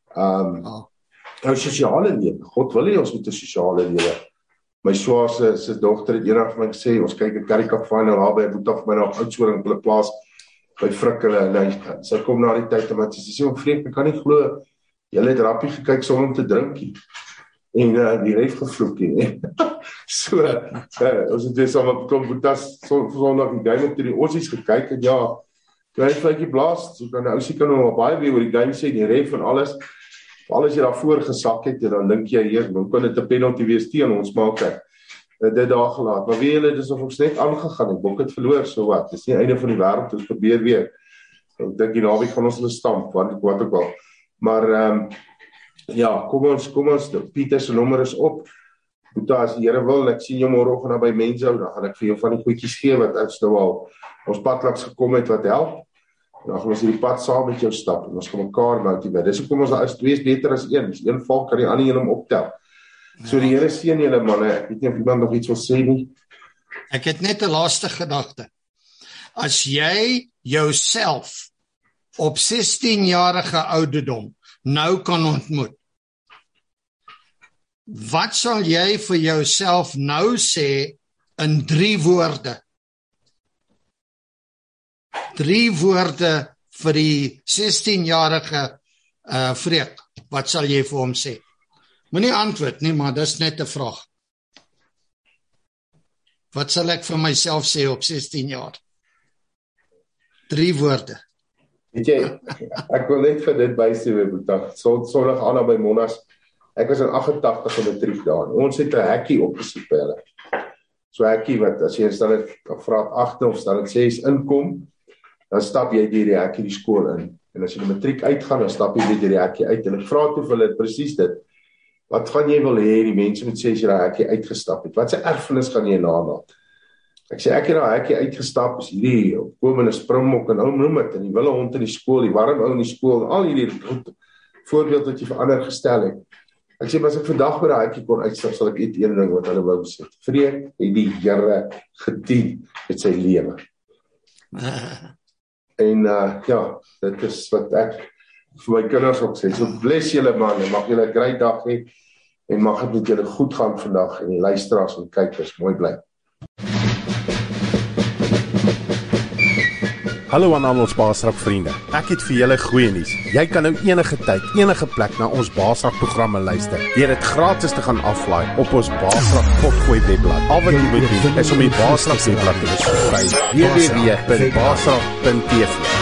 jou sosiale lewe. God wil hê ons moet 'n sosiale lewe. My swaar se dogter het eendag vir my gesê, ons kyk 'n Currie final daar by Boeta vir my na Oudtshoorn op hulle plaas by Frikkele, en sy kom na die tyd en sy sê, "Vriend, ek kan nie glo, julle het rappie gekyk sonder om te drinkie." En die ref gevloek nie. So, ons het weer saam kom Boeta Sondag die game op die Aussies gekyk, en ja, toe hy vletjie blaas, so kan ousie kan nou baie weer oor die game sê, die ref en alles jy daarvoor gesak het, en dan dink jy, hoe kan dit 'n penalty wees teen ons, maar ok, dit daar gelaat, maar weet julle, dis of ons net aangegaan, ek Bok het verloor, so wat, dis nie einde van die wêreld, ons probeer weer, ek dink die naweek gaan ons hulle stamp, wat ook al, maar, ja, kom ons, Pieter se nommer is op, Boeta, as die Here wil, ek sien jou môreoggend by Mensou, dan gaan ek vir jou van die goedjies gee, wat ons nou al, ons pad langs gekom het, wat help, dan gaan ons hierdie pad saam met jou stap, en ons gaan mekaar motiveer, dis hoekom ons daar is, 2 is beter as 1, as 1 val, kan die ander een hom optel, so die Here seën julle manne, ek weet nie of iemand nog iets wil sê nie. Ek het net 'n laaste gedagte, as jy jouself op 16-jarige ouderdom nou kan ontmoet, wat sal jy vir jouself nou sê in 3 woorde? 3 woorde vir die 16-jarige Freek, wat sal jy vir hom sê? Moenie antwoord nie, maar dis net 'n vraag. Wat sal ek vir myself sê op 16 jaar? 3 woorde. Weet jy, ek wil net vir dit bysê, Boeta, Sondag aan by Monas, ek was in 88 in matriek daar, ons het 'n hekkie opgesit by hulle. So hekkie wat, as jy in standaard graad 8 of standaard 6 inkom, dan stap jy deur die hekkie die skool in, en as jy die matriek uitgaan, dan stap jy deur die hekkie uit, en ek vra toe vir hulle presies dit, wat gaan jy wil hê, die mense moet sê as jy daai hekkie uitgestap het, wat se erfenis gaan jy nalaat? Ek sê, ek het daai hekkie uitgestap, is hierdie opkomende springbok, en noem dit, en die wille hond in die skool, die warm ou in die skool, en al hierdie voorbeeld wat jy vir ander gestel het. Ek sê, as ek vandag by daai hekkie kon uitstap, sal ek een ding wat hulle wou sê, Freek het die Here gedien met sy lewe. En ja, dit is wat ek vir my kinders ook sê, so bless julle man, en mag julle 'n great dag hê, en mag dit met julle goed gaan vandag, en die luisteraars en kykers, mooi bly. Hallo aan al ons Baasrak vriende. Ek het vir julle goeie nuus. Jy kan nou enige tyd, enige plek na ons Baasrak programme luister. Deur dit gratis te gaan aflaai op ons Baasrak potgooi webblad. Al wat jy moet doen is om die Baasrak webblad te besoek by www.baasrak.tv.